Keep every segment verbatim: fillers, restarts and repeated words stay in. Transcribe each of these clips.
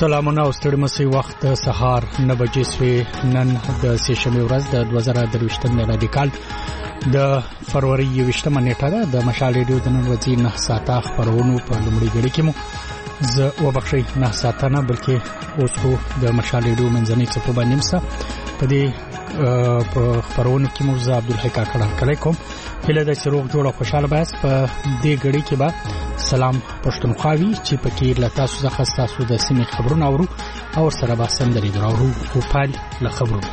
سلامونه او ستړي مسي وخت سهار نه بجې سوي نن د سېشنبه ورځ د دوه زره درویشتم میلادي کال د فروری یوویشتمه نیټه ده. د مشال ریډیو د نن ورځې نه ساعته خبرونو په لومړي غړي کې مو زه وبخښئ نه ساعته نه بلکې اوس خو د مشال ریډیو منځنۍ څپو باندې مسه په دې خبرونو کې مو زه عبدالحی کاکړ کلی کوم. هله د سروغ جوړه خوشاله باس په دې غړي کې به سلام پښتونخوا وی چې پکې له تاسو څخه تاسو د سیمې خبرونه اورو او سره به سندري دراورو او پال له خبرونو.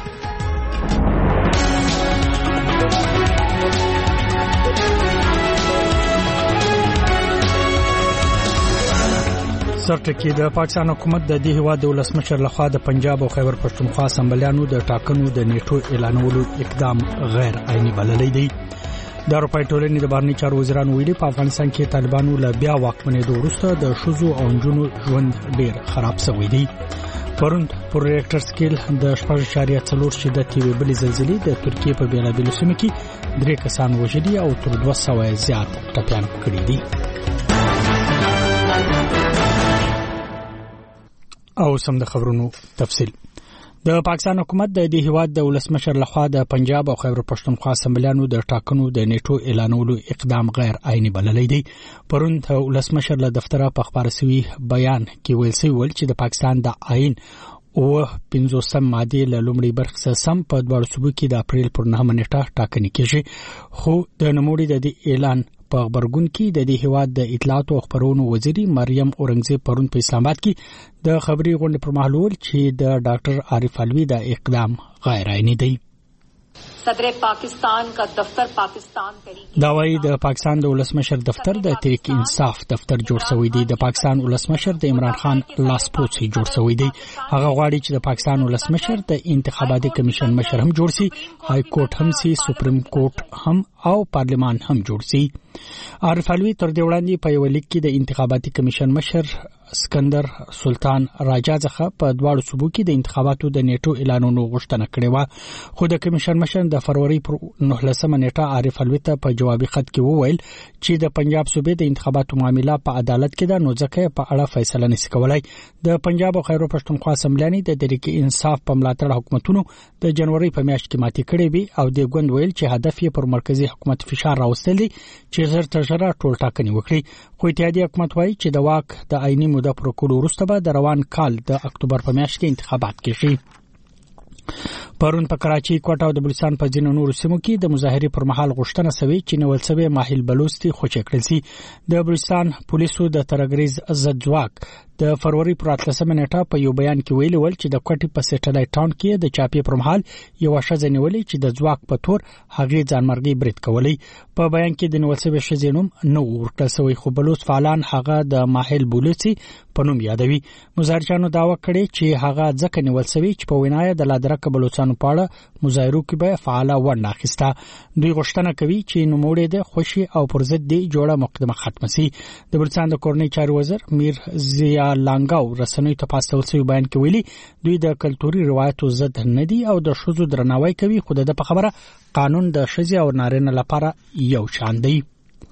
سرټکی د پاکستان حکومت د دې هواد د ولسمشر لخوا د پنجاب او خیبر پښتونخوا اسمبلیانو د ټاکنو د نیټو اعلانولو اقدام غیر عیني بللی دی. د اروپای ټولنې د بهرنی چارو وزیرانو ویلي په افغانستان کې طالبانو له بیا واکمنېدو وروسته د ښځو او نجونو ژوند ډېر خراب شوی دی. پرون پر ریکټر سکیل د شپږ اعشاریه څلور شدت یوې بلې زلزلې د ترکیې په بېلابېلو سیمو کې درې کسان وژلي او تر دوه سوه زیات ټپیان کړي دي. او سم د خبرونو تفصیل. د پاکستان حکومت د دې هواد د ولسمشر لخوا د پنجاب او خیبر پښتونخوا اسمبلیانو د ټاکنو د نیټو اعلانولو اقدام غیر عیني بللی دی. پرون د ولسمشر له دفتره په خبر شوی بیان کې ویل شوی ول چې د پاکستان د آئین او پنځوسم ماده له لومړي برخه سم په دوه صوبو کې د اپریل پر نهمه نیټه ټاکنې کېږي. خو د نوموړي د دې اعلان په خبرګون کې د دې هواد د اطلاعات او خبرونو وزیري مریم اورنګزیب پرون په اسلام آباد کې د خبري غونډې پر مهال ویل چې د ډاکټر عارف علوي د اقدام غیر عیني دی. صدر پاکستان کا دفتر پاکستان دا وايي د پاکستان د ولسمشر دفتر د تحریک انصاف دفتر جوړ شوی دی. د پاکستان ولسمشر د عمران خان لاسپوڅي جوړ شوی دی. هغه غواړي چې د پاکستان ولسمشر د انتخاباتي کمیشن مشر هم جوړ شي، های کورټ هم سي، سپریم کورټ هم او پارلمان هم جوړ شي. عارف علوي تر دې وړاندې په یو لیک کې د انتخاباتي کمیشن مشر اسکندر سلطان راجا څخه په دواړو صوبو کې د انتخاباتو د نیټو اعلانونو غوښتنه کړې و. خو د کمیشن مشر د فروری پر نهلسمه نیټه عارف علوي ته په جوابي خط کې وویل چې د پنجاب صوبې د انتخاباتو معاملې په عدالت کې ده، نو ځکه په اړه فیصله نشي کولای. د پنجاب او خیبر پښتونخوا اسمبلیانې د تحریک انصاف په ملاتړ حکومتونو د جنوري په میاشت کې ماتې کړې وي او د ګوند ویل چې هدف یې پر مرکزی حکومت فشار راوستل دي چې زر تر زر ټول ټاکنې وکړي. خو اتحادیه حکومت وایي چې د واک د آئینی موده پر کولو وروسته به د روان کال د اکتوبر په میاشت کې انتخابات کېږي. پرون په کراچي، کوټه او د بلوچستان په ځینو نورو سیمو کې د مظاهرې پر مهال غوښتنه شوې چې نیول شوی ماهل بلوچستي خوشی کړل شي. د بلوچستان پولیسو د ترګریز ضد ځواک د فروری پر اتلسمه نیټه په یو بیان کې ویلي ول چې د کوټې په سټلایټ ټاون کې د چاپی پر مهال یو ښځه نیولې چې د ځواک په تور هغه ځانمرګي برید کولی. په بیان کې د نیول شوی ښځې نوم نه ورکړل شوی، خو بلوچ فعالان هغه د ماهل بلوچستي په نوم یادوي. مظاهرچیانو دعوا کړې چې هغه ځکه نیول شوی چې په وینای د لادرکه بلوچستان په اړه مظاهرو کې به فعاله ونډه اخیسته. دوی غوښتنه کوي چې نوموړي د خوشي او پر ضد دی جوړه مقدمه ختم شي. د بلوچستان د کورنۍ چارو وزیر میر ضیا لانګاو رسنۍ ته پاستول شوی بیان کې ویلي دوی د کلتوري روایتو ضد نه دي او د ښځو درناوی کوي، خو د په خبره قانون د ښځې او نارینه لپاره یو شان دی.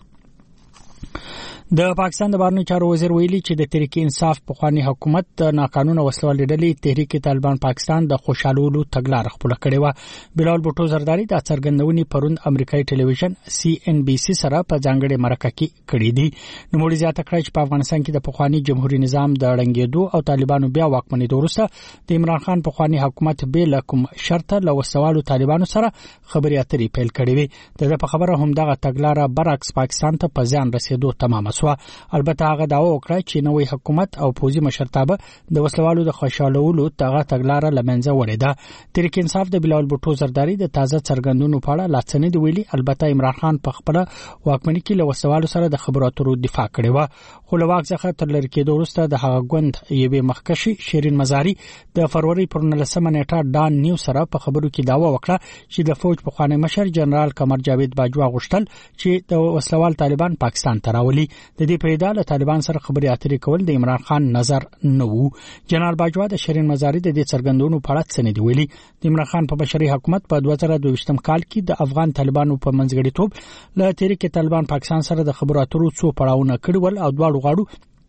د پاکستان د بهرنی چارو وزیر ویلي چې د تحریک انصاف پخوانی حکومت د ناقانونه وسلوالې ډلې تحریک طالبان پاکستان د خوشالولو تګلارې خپل کړې و. بلال بوټو زرداری د څرګندونې پرون امریکایي ټلویزیون سی ان بي سي سره په ځانګړي مرکه کې کړې دي. نو موږ زیاته کړی چې په افغانستان کې د پخوانی جمهوریت نظام د ړنګېدو او طالبانو بیا واکمنېدو وروسته د عمران خان پخوانی حکومت به لکم شرط له وسوالو طالبانو سره خبرې اترې پیل کړې وي. د په خبره هم دغه تګلارې برعکس پاکستان ته په ځان رسیدو تمام سو. البته هغه داوا وکړه چې نوې حکومت او پوزي مشرتابه د وسلوالو د خوشالولو دغه تګلارې لمنځه وړې ده. تحریک انصاف د بلال بوټو زرداری د تازه څرګندونو په اړه لاڅنې دی ویلي. البته عمران خان په خپل واکمنۍ کې له وسلوالو سره د خبرو اترو دفاع کړې و، خو له واک څخه تر لری کېدو وروسته د هغه ګوند یوې مخکشي شیرین مزاری د فروری پر نهلسمه نیټه ډان نیو سره په خبرو کې داوا وکړه چې د فوج پخوانی مشر جنرال قمر جاوید باجوا غوښتل چې د وسلوال طالبان پاکستان ته راولي. د دې پیدا له طالبان سره خبرې اترې کول د عمران خان نظر نه وو. جنرال باجوا د شیرین مزاری د دې څرګندونو په اړه څه نه دی ویلي. د عمران خان په بشري حکومت په دوه زره دوه ویشتم کال کې د افغان طالبانو په منځګړیتوب له تحریک طالبان پاکستان سره د خبرو اترو څو پړاوونه کړي ول او دواړو غاړو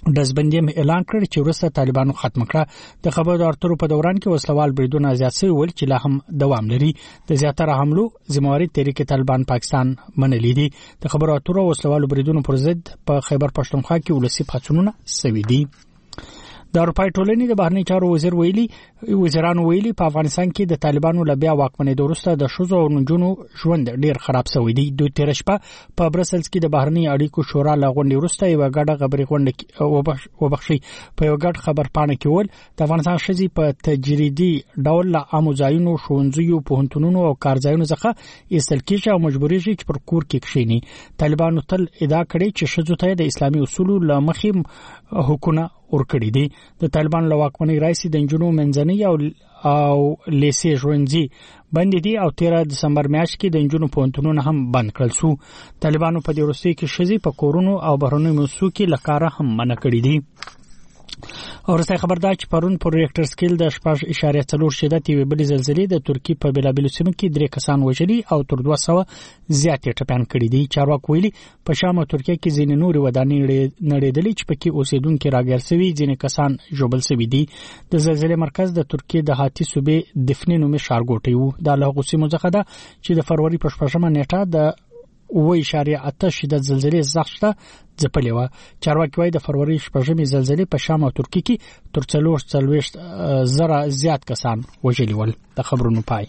دزبندي اعلان کړ چې وروسته طالبانو ختم کړه. د خبرو اترو په دوران کې وسلوال بریدونه زیات شوي ول چې لا هم دوام لري. د زیاتره حملو ذمہواری تحریک طالبان پاکستان منلې دي. د خبرو اترو وسلوال بریدونو پر ضد په خیبر پښتونخوا کې ولسی پاتونونه سوي دي. د اروپای ټولنې د بهرنی چارو وزیر ویلي وزیرانو ویلي په افغانستان کې د طالبانو لبیا واکمنۍ وروسته د شوزو او نجونو ژوند ډیر خراب شوی دی. دوی تیر شپه په برسلز کې د بهرنی اړیکو شورا لغونډې وروسته یو غاډه خبري غونډه وبخشي په یو غاډ خبر پاڼه کې ول د افغانستان شذي په تجریدي ډول له اموزایونو شونځیو په هنتونونو او کارځایونو څخه استل کېږي او مجبوري شي چې پر کور کې کښینی. طالبانو تل ادعا کړې چې شذو ته د اسلامي اصولو لمخې حکومت ورکړي دي. د طالبان له واکمنۍ راځي د انجونو منځنۍ او او لیسې ژوندۍ باندې دي او تیر دسمبر میاشت کې د انجونو پونتونونه هم بند کړل شو. طالبانو په دې وروستي کې شذي په کورونو او بهرنۍ موسسو کې لکاره هم منع کړی دي. اورسته خبردار چې پرون پر ریکټر سکیل د شپږ اشاریه څلور شدت یو بل زلزلې د ترکی په بلابل سیمه کې درې کسان وژلي او تر دوه سوه زیات ټپيان کړي دي. چارواکي ویلي په شام او ترکیه کې ځینې نورې ودانۍ نړیدلې چې پکې اوسیدونکو راګر سوي ځینې کسان ژوبل سوي دي. د زلزلې مرکز د ترکیه د هاتی صوبې دفنې نومي ښارګوټي وو. د له غوسیمو څخه ده چې د فروری په شپږمه نیټه د وې اشاریه اته شدت زلزلې زغشته ځپلې و. چارواکي وايي د فروری شپږمې زلزلې په شام او ترکیه کې تر څلور څلوېښت زره زیات کسان وژلي ول. د خبرونو پای.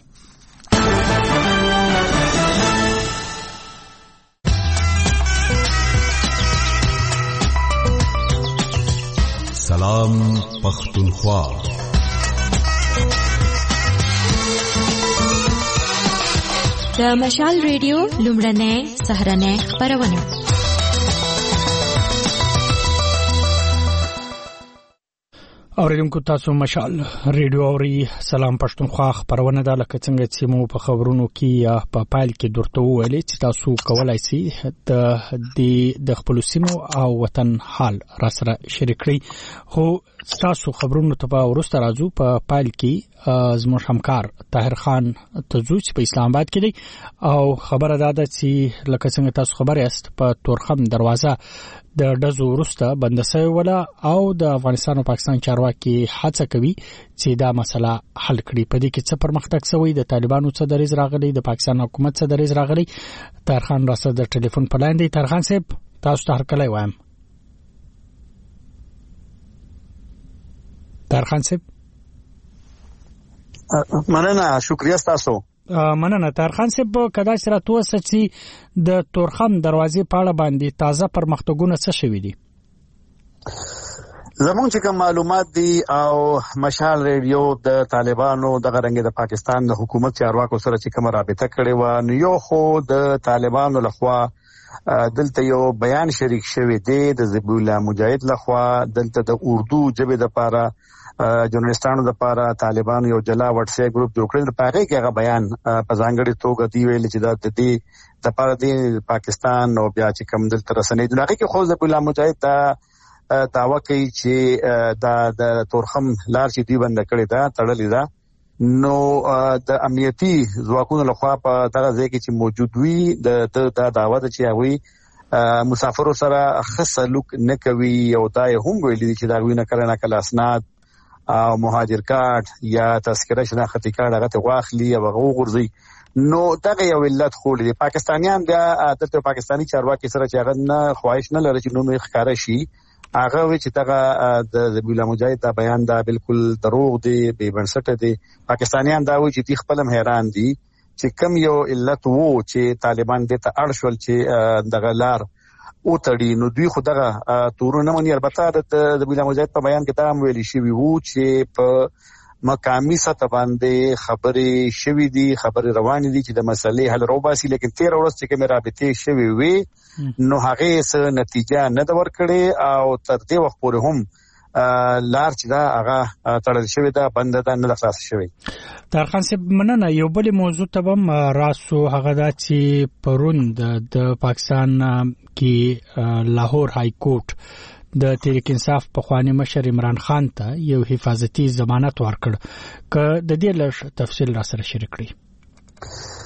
سلام پختونخوا. د مشال ریډیو لومړنۍ سهارنۍ خبرونه. اوریدونکو تاسو مشال ریډیو اوري. سلام پښتونخوا خبرونه ده لکه څنګه چې مو په خبرونو کې یا په پایل کې درته ویلې چې تاسو کولای شئ د د خپل سیمو او وطن حال را سره شریک کړئ. خو تاسو خبرونو ته په ورسته راځو. په پایل کې زموږ همکار طاهر خان تزوج په اسلام آباد کې دی او خبره ده چې لکه څنګه تاسو خبر یاست په تورخم دروازه د دزو ورسته بندسه ولا او د افغانستان او پاکستان چارواکي هڅه کوي چې دا مسله حل کړي. په دې کې څه پرمختګ شوی؟ د طالبانو څه دریځ راغلی؟ د پاکستان حکومت څه دریځ راغلی؟ طاهر خان راسته د ټلیفون په لاندې. طاهر خان صاحب تاسو ته هرکلی وایم. طاهر خان صاحب مننه، شکریه تاسو. مننه طاهر خان صاحب. کدا چې راتوه چې د تورخم دروازې په اړه باندې تازه پرمختګونه څه شوي دي؟ زمونږ چې کوم معلومات دي او مشال ریډیو د طالبانو د غرنګ د پاکستان د حکومت چارواکو سره چې کوم رابطه کړې و، نو یو خو د طالبانو لخوا دلته یو بیان شریک شوی دی د ذبیح الله مجاهد لخوا. دلته د اردو ژبې د پاره جرنالستانو د پاره طالبانو یو جلا واتس اپ ګروپ جوړ کړل. په هغه کې هغه بیان په ځانګړي توګه دی ویل چې د دې د پاره د پاکستان او بیا چې کوم دلته رسنۍ د هغه کې خو ذبیح الله مجاهد دا دعوا کوي چې دا د تورخم لار چې دی بند کړی دا تړلې ده. نو د امنیتي ځواکونو لخوا په دغه ځای کې چې موجود وي د دا دعوا ده چې هغوی مسافرو سره ښه سلوک نه کوي او دا هم ویلي چې دا غوی نه کله نه کله اسناد او مهاجر کارت یا تذکره شناختی کارت هغه ته واخلي او هغه وغورځي. نو دغه یو علت خو دي. پاکستانیان بیا دلته پاکستانی چارواکي سره چې هغه نه خواهش نه لري چې نوم یې ښکاره شي. هغه وی چې دغه د ذبیح الله مجاهد دا بیان دا بالکل دروغ دی، بې بنسټه دی. پاکستانیان دا وی چې دی خپل هم حیران دي چې کم یو علت وو چې طالبان دې ته اړ شول چې دغه لار او تړي. نو دوی خو دغه تورونه مونږ البته د ذبیح الله مجاهد په بیان کې دا هم ویلي شوی وو چې په مقامی سطح باندې خبرې شوې دي، خبرې روانې دي چې د مسلې حل راوباسي. لیکن تیر ورځ چې کومه رابطې شوې وي نو هغه څه نتیجه نه د ورکړې او تر دې وخت پورې هم لار چې دا هغه تړل شوې ده، بند ده، نه خلاص شوې. طاهر خان صاحب مننه. یو بل موضوع ته هم راسو، هغه دا چې پرون د پاکستان کې لاهور های کورټ د تحریک انصاف په خوانی مشر عمران خان ته یو حفاظتي ضمانت ورکړ. که د دې لږ تفصیل را سره شریک کړئ.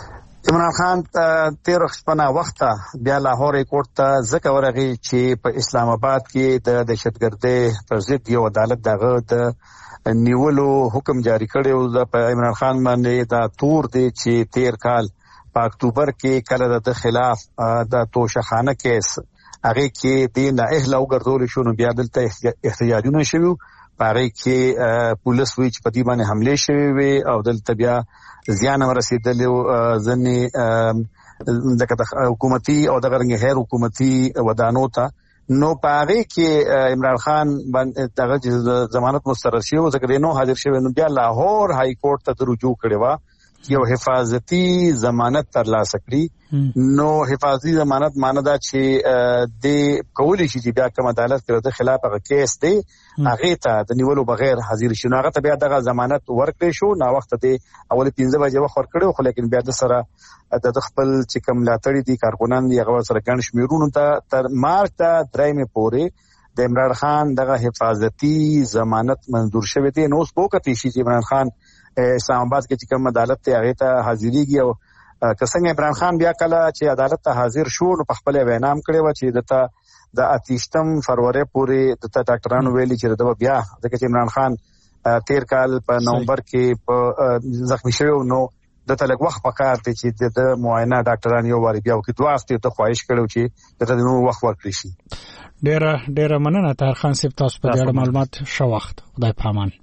عمران خان تیر خپل وخت بیا لاهور کوټ ته ځکه ورغی چې په اسلام آباد کې د دهشتګردۍ پر ضد یو عدالت دغه د نیولو حکم جاری کړی او په عمران خان باندې دا تور دی چې تیر کال په اکتوبر کې کله د خلاف د توشخانه کیس هغه کې د نه اهله وګرځول شو نو بیا دلته احتجاجونه شوه پاره کې پولیس وی چې په دې باندې حمله شوه وي او دلته بیا زیان ورسېدل ځنې د حکومتي او د غیر حکومتي ودانو ته نو پاره کې عمران خان باندې دغه ضمانت مسترد شو ځکه نو حاضر شوی نو بیا لاهور های کورټ ته رجوع کړی و یو حفاظتي ضمانت ترلاسه کړی نو حفاظتي ضمانت معنی دا چې د کولی شي چې بیا کوم عدالت کې د خلاف هغه کیس دی هغه ته د نیولو بغیر حاضر شي نو هغه ته بیا دغه ضمانت ورکړي شو نو وخت ته اول پنځه بجې وخت ورکړو خو لیکن بیا د سره د خپل چې کوم لاتړي دي کارکونان دی هغه سره ګڼ شمیرونو ته تر مارچ ته درېمه پورې د عمران خان دغه حفاظتي ضمانت منظور شوی دی نو اوس وکړي شي چې عمران خان اسلام آباد کې چې کوم عدالت ته هغه ته حاضرېږي او کسنګ عمران خان بیا کله چې عدالت ته حاضر شو نو په خپل وینام کړی و چې دته د اتیشتم فروری پورې د ډاکټرانو ویلي چې د بیا ځکه چې عمران خان تیر کال په نومبر کې په زخمی شوی نو د تلګ وخت پکار دی چې د معاینه ډاکټران یو واری بیا وکړي دوه هفته ته خواهش کړو چې د نو وخت ورکړي شي. ډېر ډېر مننه طاهر خان صاحب تاسو په دې معلومات شو وخت خدای پامان.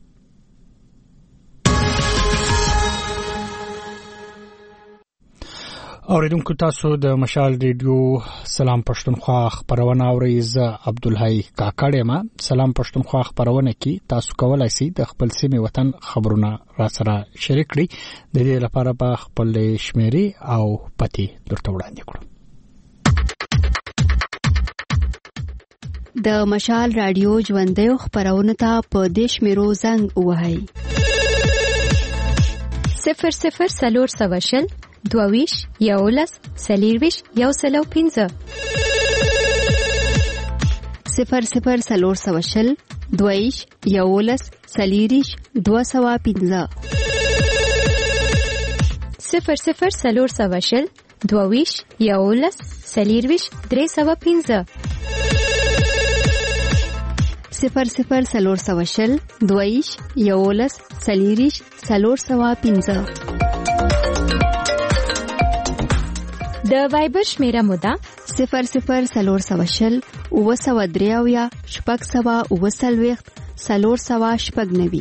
اوریدونکو تاسو د مشال ریډیو سلام پښتونخوا خبرونه اورئ زه عبدالحی کاکړ یم. سلام پښتونخوا خبرونه کې تاسو کولای شئ د خپل سیمه وطن خبرونه را سره شریک کړئ. د دې لپاره به خپل شمیرې او پتی درته وړاندې کړم. د مشال رادیو ژوندۍ خبرونه ته په دیش میرو زنګ وهاي صفر صفر سلور سواشل دوویش یولس سلیرویش یو سلو پینزه صفر صفر سلور سواشل دوویش یولس سلیریش دو سوا پینزه صفر صفر سلور سواشل دوویش یولس سلیرویش درې سوا پینزه صفر صفر سلور سواشل دوویش یولس سلیریش سلور سوا پینزه د وایبر شمیره مودا صفر صفر سلور سواشل او سوا دریاویا شپږ سوا او سلويخت سلور سوا شپږ نوي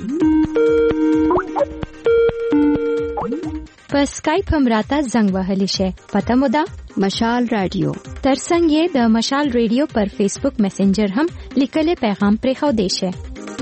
په سکایپ هم راته زنګ وهلی شي پته مودا مشال رادیو ترڅنګ یې د مشال رادیو پر فیسبوک میسنجر هم لیکل پیغام پرې خو دی شي.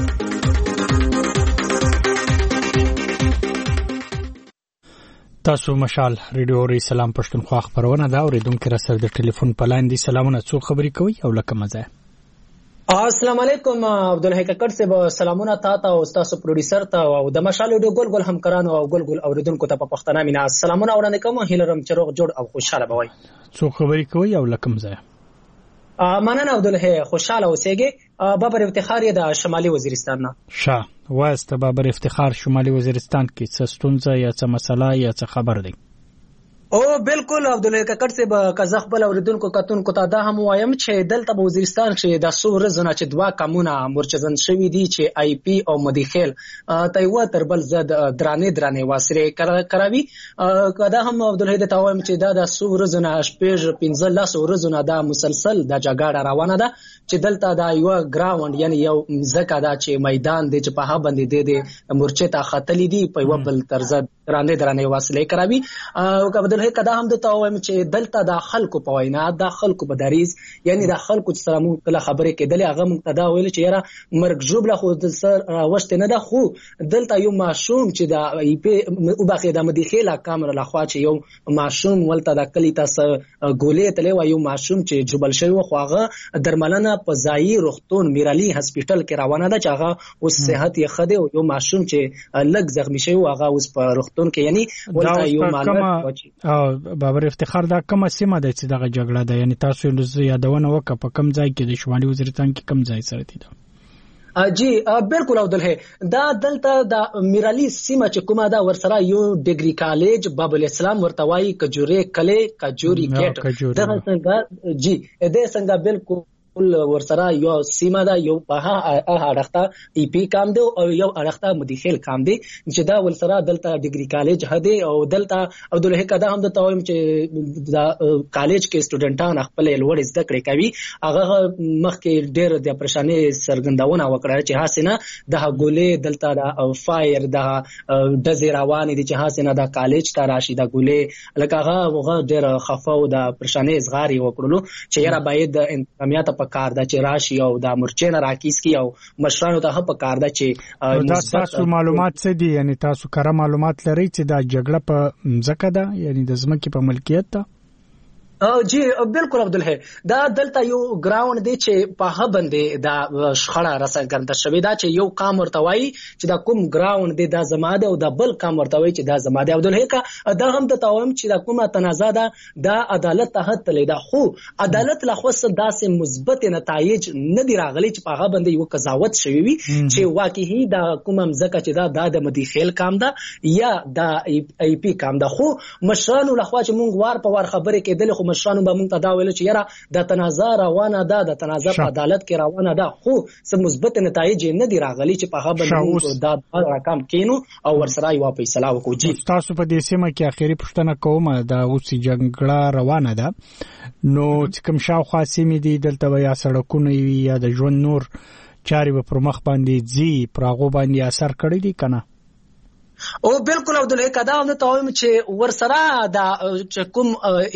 تاسو مشال ریډیو ری سلام پښتونخوا خبرونه دا اوریدونکو را سره د ټلیفون په لاین دي. سلامونه څو خبرې کوي او لکه مزه. السلام علیکم عبدالحی ککړ صاحب سلامونه تاسو او تاسو پروډوسر ته او د مشال ریډیو ګل ګل همکارانو او ګل ګل اوریدونکو ته په پښتنه مینا سلامونه وړاندې کوم. هیلرم چروغ جوړ او خوشاله بوي. څو خبرې کوي او لکه مزه. مننه عبدالحی خوشاله اوسېږي. بابر افتخار د شمالي وزیرستان نه شاه واسطه بابر افتخار شمالي وزیرستان کې څه ستونزه یا څه مسله یا څه خبر دی؟ او بالکل عبدالحی ککړ صاحب کزخ بل اوریدونکو کتونکو ته دا هم وایم چې دلته په وزیرستان کې د څو ورځې چې دوا کمونه مرچزن شوی دي چې آی پی او مدیخیل تایوا تر بل زد درانه درانه واسره کراوي. کدا هم عبدالحی د تاویم چې دا د څو ورځې شپږ پنځه لاس ورځې دا مسلسل د جګړه روانه ده چې دلته دا یو ګراوند یعنی یو ځکه دا چې میدان دی چې په ها باندې دی د مرچه ته خطلې دي په یو بل طرز درانه درانه واسره کراوي. او عبدالحی کدا هم د تاویم چې دلته د خلکو په وینا د خلکو په دریز یعنی د خلکو سره مونږ کله خبرې کېدلې هغه مونږ ته دا ویل چې یاره مرګ جوړه خو د سر وشت نه ده خو دلته یو ماشوم چې د ای پی او باقي د مدیخیلا کامر لخوا چې یو ماشوم ولته د کلی تاسو ګولې تلې و یو ماشوم چې جبل شوی خو هغه درملنه په ځای روغتون میرالي هسپټل کې روانه ده چې هغه اوس صحت یې خده او یو ماشوم چې لږ زخمی شوی هغه اوس په روغتون کې یعنی ولته یو معلومات بابر افتخار دا کومه سیمه ده چې دغه جګړه ده یعنی تاسو یادونه وکړه په کوم ځای کې د شمالي وزیرستان کې کوم ځای سره دي؟ جی بالکل عبدالله دا دلته د میرعلی سیمه چې کومه دا ورسره یو ډیګري کالج باب الاسلام ورتوای کجوري کله کجوري کېټ دا څنګه جی دا څنګه بالکل ورسره یو سیمه دا یو په اړخته ای پی کام دی او یو اړخته مدیخیل کام دی چې دا ورسره دلته ډیګري کالج هدي او دلته عبدالله کدا هم د تویم چې دا کالج کې سټوډنټان خپل لوړ زده کړې کوي هغه مخکې ډېر د پریشانی سرګندونه وکړه چې حسینه د ګولې دلته د فایر د د روان دي چې حسینه د کالج ته راشي د ګولې لکه هغه ډېر خفه او د پریشانی زغاري وکړلو چې یاره باید انتظامیات په کار دا چې راشي او د مرچې نه راکیس کی او مشرانو ته په کار دا چې دا تاسو معلومات څه دي یعنی تاسو کره معلومات لرئ چې دا جګړه په ځکه ده یعنی د ځمکې په ملکیت ده جی بالکل عبدالله دا دلته یو ګراوند دی چې په هغه باندې دا شخړه راڅرګنده شوې ده چې یو قام ورته وایي چې دا کوم ګراوند دی دا زما دی او دا بل قام ورته وایي چې دا زما دی عبدالله کا دا هم د توهم چې دا کومه تنازع ده دا عدالت ته تللی ده خو عدالت له خو داسې مثبت نتایج نه دی راغلي چې په هغه باندې یو قضاوت شوی وي چې واقعي دا کومه ځکه چې دا د مدیخیل کام ده یا دا ای پی کام ده خو مشرانو له خوا چې مونږ وار په وار خبرې کېدل خو مشرانو به مونږ ته دا ویل چې یاره د تنازع روانه ده د تنازع په عدالت کې روانه ده خو څه مثبت نتایج نه دي راغلي چې په هغه باندې دا رقم کینو او ورسره یو فیصله وکړو. جی تاسو په دې سیمه کې اخیری پوښتنه کوم دا اوس جګړه روانه ده نو چې کوم شاوخوا سیمې دي دلته یا سړکونه وي یا د ژوند نور چاري په پرمخ باندې زی پراغو باندې اثر کړی دي کنه او بالکل عبدالله کدا هم ته وایم چې ورسره د کوم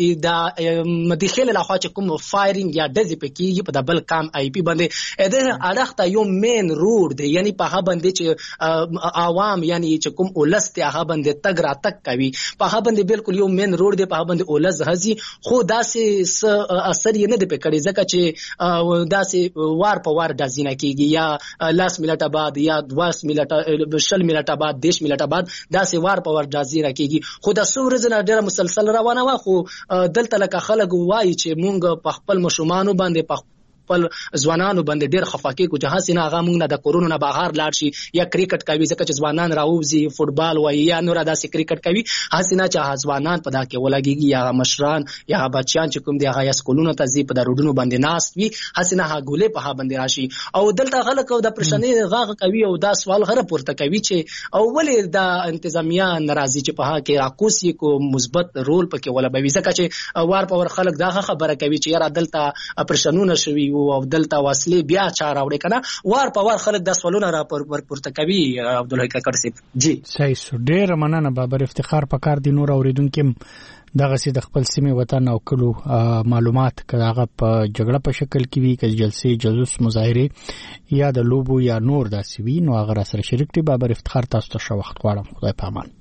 د مدیخیل له خوا چې کوم فایرینګ یا دزې پکې په دبل کام آی پی باندې د اړخته یو مین روډ دی یعنی په هغه باندې چې عوام یعنی چې کوم اولس ته هغه باندې تګ را تک کوي په هغه باندې بالکل یو مین روډ دی په هغه باندې اولس هزي خو داسې اثر یې نه دی پکړي ځکه چې داسې وار په وار دازینه کیږي یا لاس منټه بعد یا دواس منټه شل منټه بعد دیش منټه دا سی وار په ور جازي راکېږي خو د څو ورځې نه ډېره مسلسل روانه وه خو دلته لکه خلک وایي چې مونږ په خپل ماشومانو باندې په خپل ځوانانو باندې ډېر خفه کېږو چې هسې نه هغه مونږ نه د کورونو نه بهر لاړ شي یا کرکټ کوي ځکه چې ځوانان راوځي فوټبال وایي یا نور داسې کرکټ کوي هسې نه چې ځوانان په دا کې ولګېږي یا مشران یا بچیان چې کوم دي هغه یا سکولونو ته ځي په د روډونو باندې ناست وي هسې نه هغه ګولې په هغه باندې راشي او دلته خلک د پریشانۍ غاغ کوي او دا سوال غره پورته کوي چې او ولې د انتظامیه ناراضي چې په هغه کې راکوسي کو مثبت رول پکې ولوبوي ځکه چې وار په ور خلک دا خبره کوي چې یاره دلته پریشانونه شوي او دلته واصلې بیا چا راوړي کنه وار په وار خلک د سوالونه را پورته کوي عبدالله کاکړ صاحب. جی صحیح سو ډېر مننه بابر افتخار پکار دي نور اوریدونکو دغه سي د خپل سیمه وطن او کلو معلومات کغه په جګړه په شکل کې وی ک جلسې جلوس مظاهره یا د لوبو یا نور داسې وی نو هغه سره شریک دي بابر افتخار تاسو ته شو وخت غواړم خدای په امان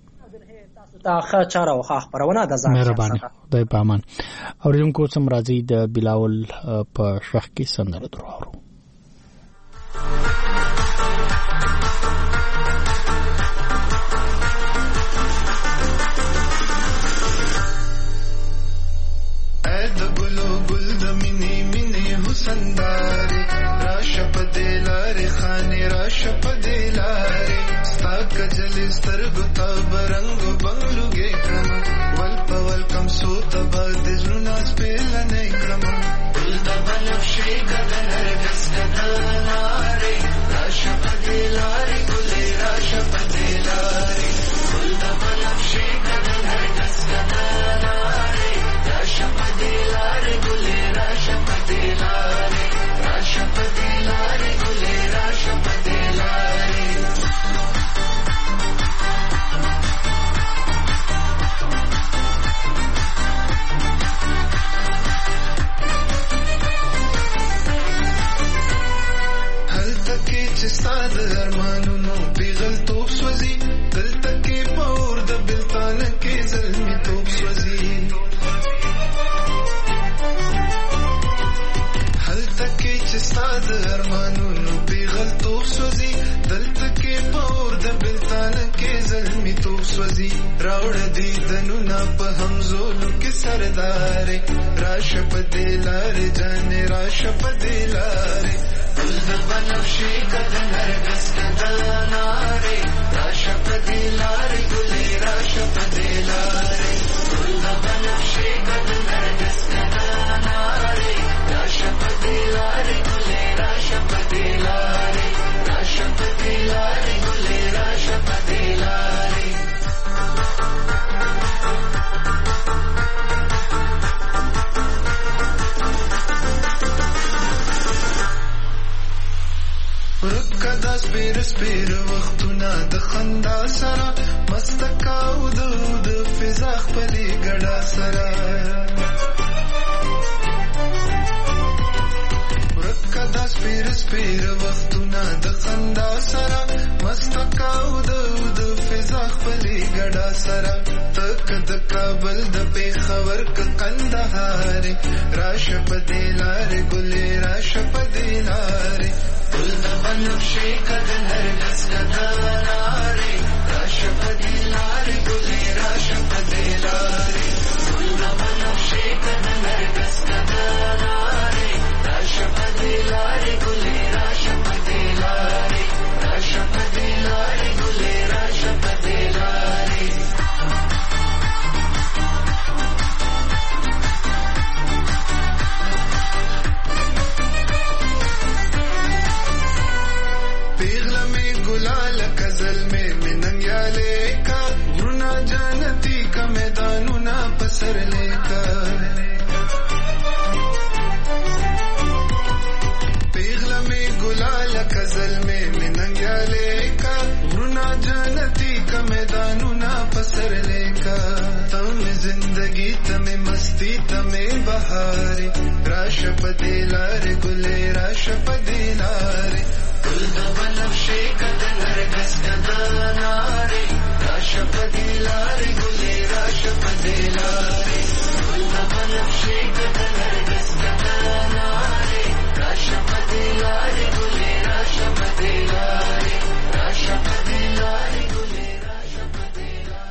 تا ښه چاره او ښه خبرونه د ځان مهرباني خدای په امان. اوریدونکو سم راځي د بلاول په شخ کې سندره درو سنداري راشه په دلاره خاني راشه په دلاره ستاک جل سترګو تا برنګ بنگلوګي کړم ول په ول کم سو تبا د زړه سپېل نه کړم ول د بل شي کدن هرګس کدلاره راشه په دلاره ګلې راشه په دلاره ول د بل شي کدن هرګس کدلاره راشه په دلاره ګلې راشه په دلاره راشه په دلاره ګلې راشه په دلاره هلته کې چې ساده ارمانونو پیغل توپ سوځي دلته کې پور د بلتان کې زلمي توپ سوځي استاد ارمانونو پیغل توپ سوزي دلته کې پور د بلتان کې زلمي توپ سوزي راوړ دي دنونه په همزولو کې سردارې راشه په دلاره جانې راشه په دلاره ول ګل د بنفشې کده نرګس کده نارې راشه په دې لارې ګلې راشه په دې لارې ګل د بنفشې کده نرګس کده نارې راشه په دې لارې ګلې راشه په دې لارې راشه په دې لارې ګلې راشه په دې لارې ورکه دا سپیر سپیر وختونه د خندا سره مستکه او د د فضا خپلې ګډا سره ورکه دا سپیر سپیر وختونه د خندا سره مستکه او د د فضا خپلې ګډا سره تک د کابل د پیښور ک قندهار راشه په دې لارې ګلې راشه په دې لارې ګل د بنفشې کده نرګس کده نارې راشه په دې لارې ګلې راشه په دې لارې ګل د بنفشې کده نرګس کده نارې راشه په دې لارې ګلې راشه په دې لارې راشه په دې لارې ګلې راشه په دې لارې کزل میں مننگ یا لے کا گرنا جانتی کا میدانونا پسر لے کا پیغلا میں گلال کزل میں مننگ یا لے کا گرنا جانتی کا میدانونا پسر لے کا تم زندگی تمہیں مستی تمہیں بہارے راش پدے لارے گلے راش پدے لارے ګل د بنفشې کده نرګس کده نارې راشه په دې لارې ګلې راشه په دې لارې ګل د بنفشې کده نرګس کده نارې راشه په دې لارې ګلې راشه په دې لارې راشه په دې لارې ګلې راشه په دې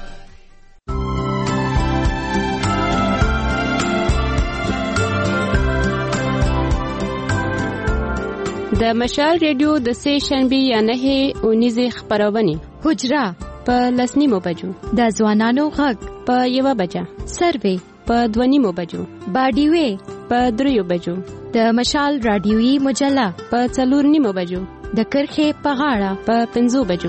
د مشال ریډیو د سه شنبه یا نه اونیزه خبرونه حجرا په لسنیمو بجو د ځوانانو غږ په یو بجه سروې په دونیمو بجو باډیوي په دریو بجو د مشال رادیوي مجله په څلور نیمو بجو د کرخه په غاړه په پنځو بجو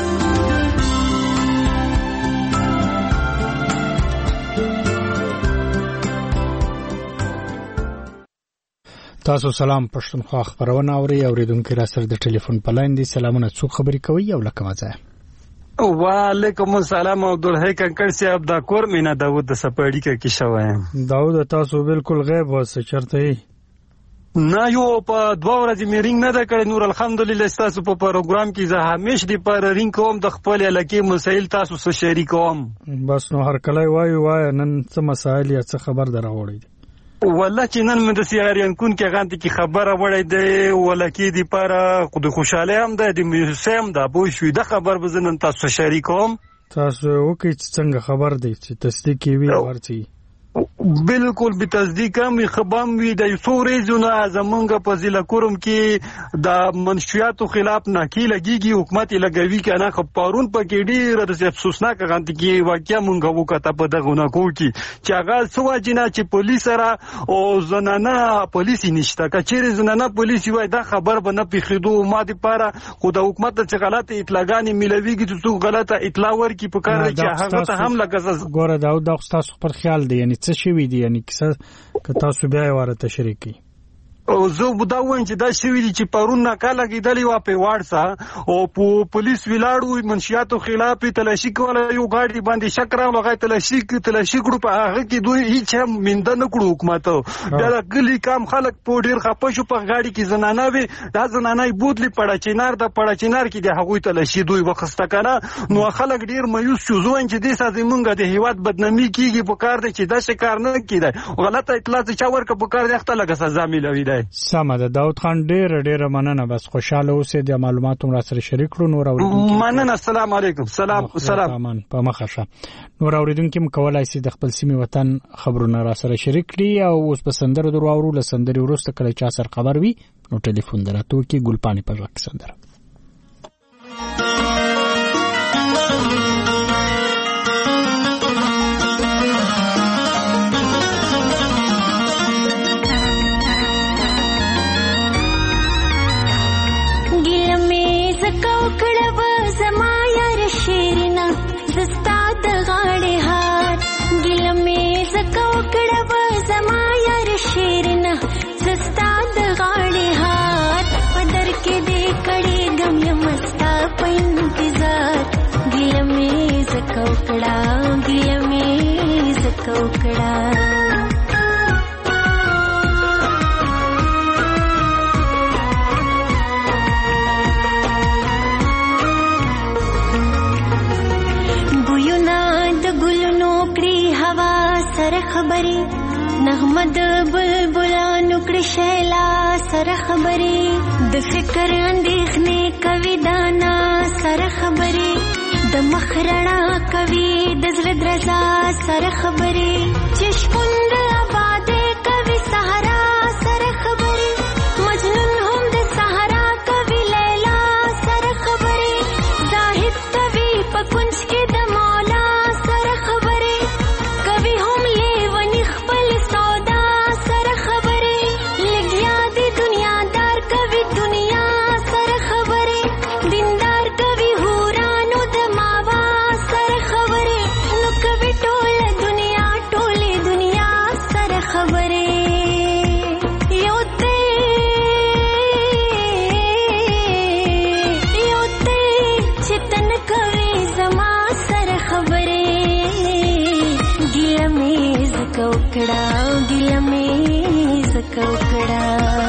تاسو سلام پښتونخوا خبرونه اوري اوریدونکو را سره د ټلیفون په لاین دي سلامونه څوک خبري کوي او لکه مزه وعلیکم السلام عبدالحی کنکر صاحب دا کور مینا داوود د سپاړی کې شوی داوود تاسو بالکل غیب وسه چرته نه یو په دوه ورځې میرینګ نه ده کړې نور الحمدلله تاسو په پروګرام کې زه همیش دی پر رینګ کوم د خپل علاقې مسایل تاسو سره شریکوم بس نو هر کله وای وای نن څه مسایل یا څه خبر دراوړی والله چې نن مې د سیاریان کون کې غانتی کې خبره وړې ده ولکې دی پر خود خوشاله هم ده د موسم ده بو شوې د خبر بزنن تاسو شریکوم تاسو وکي څنګه خبر دی چې تصدیق وی ورتي بالکل به تصدیق هم خبام وی د سورېزونه زمونږ په ضلع کوم کې د منشیاتو خلاف ناکی لګيږي حکومت لګوي کنه خبرون په کې ډیر د افسوسناک غانتی کې واقعیا مونږ وکړه په دغه نکو کې چې هغه سوا جنا چې پولیس سره او زنانه پولیس نشته کچېره زنانه پولیس وای دا خبر به نه پیخدو ما دي پاره خو د حکومت څخه غلطه اطلاعګانی ملويږي چې څو غلطه اطلاع ورکړي په کار چې هغه ته هم لګز ګوره دا د تاسو پر خیال دی یعنی څه شوی دی یعنی کیسه که تاسو بیا واره تشریح کی او زه بدا وایم چې دا شوی دی چې پرون ناکاله کېدلی وا په واړسا او په پولیس ویلاړو منشیاتو خلاف تلاشي کوله یو غاډي باندې شکر لغه تلاشي تلاشي ګړو په هغه کې دوی هیڅ هم مند نه کړو حکومت دا کلی کام خلک په ډیر خپه شو په غاډي کې زنانه وي دا زنانه بوتلی پړه چینار د پړه چینار کې د هغوی تلاشي دوی وخسته کنه نو خلک ډیر مایوس شو ځوان چې د سازي مونږه د هیواد بدنامي کیږي په کار دي چې دا شکار نه کیده غلطه اطلاع چې ورکه په کار دي خپل لګه سزا ملوي دی. سمه ده داود خان ډیر ډیر مننه. بس خوشاله اوسئ د معلوماتو را سره شریک کړو. نور اوریدونکو مننه. السلام علیکم. سلام سلام. په مخه شه. نور اوریدونکو مکولای شي د خپل سیمې وطن خبرونه را سره شریک کړي او اوس په سندره درو اورو لسندري ورسته کله چا سر خبر وي نو ټلیفون دراتو کې ګلپانی په ځک سندره. कोकड़ा गिल में कोकड़ा बुयुनाद गुल नोकड़ी हवा सर खबरी नगमद बुलबुला नुकड़ी शैला सर खबरी द फिक्र अंदेखने कविदाना सर खबरी د مخرنا کوي د زړه درزا سره خبرې چشپوند آباده کوي صحرا سره خبرې مجنون هم د صحرا کوي لیلا سره خبرې زاهد کوي په کنج کې د مولا سره خبرې کوي هم لیونی خپل سودا سره خبرې لګیا دی دنیا دار کوي دنیا سره خبرې دیندار کوي هورانو د कोकड़ा गिल में कोकड़ा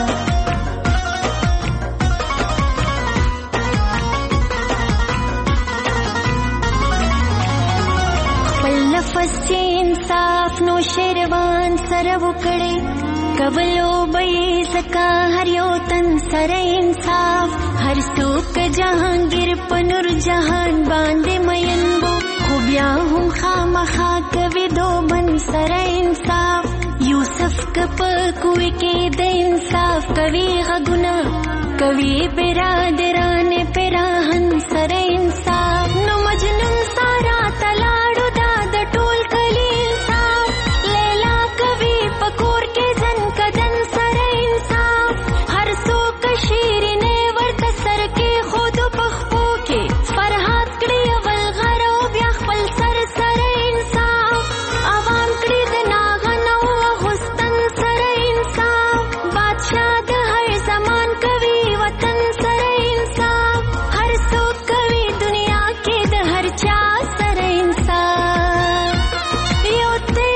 पल नफस से इंसाफ नो शेरवान सरव कड़े कबलो बई सका हरियो तन सर इंसाफ हर सूक जहांगीर पनुर जहान बांधे मयंबो खुबिया हम खामखा कवि दो बन सर इंसाफ यूसुफ कप कुए के द इंसाफ कवि गुना कवि बिरादरान पिराहन सर इंसाफ नो मजनून सारा तलाड़ू दाद टोल कली इंसाफ लैला कवि पकोर के जन कदन सर इंसाफ हर सो कशीर ने वर्त सर के खुद पखपो के फरहाद कड़ी अवल घरो ब्याख पल सर सर इंसाफ आवाम कड़ी द नागनो हुस्तन सर इंसाफ बादशाह द हर जमान कवि वतन सर इंसाफ हर सो कवि दुनिया के द हर चा सर इंसाफ योते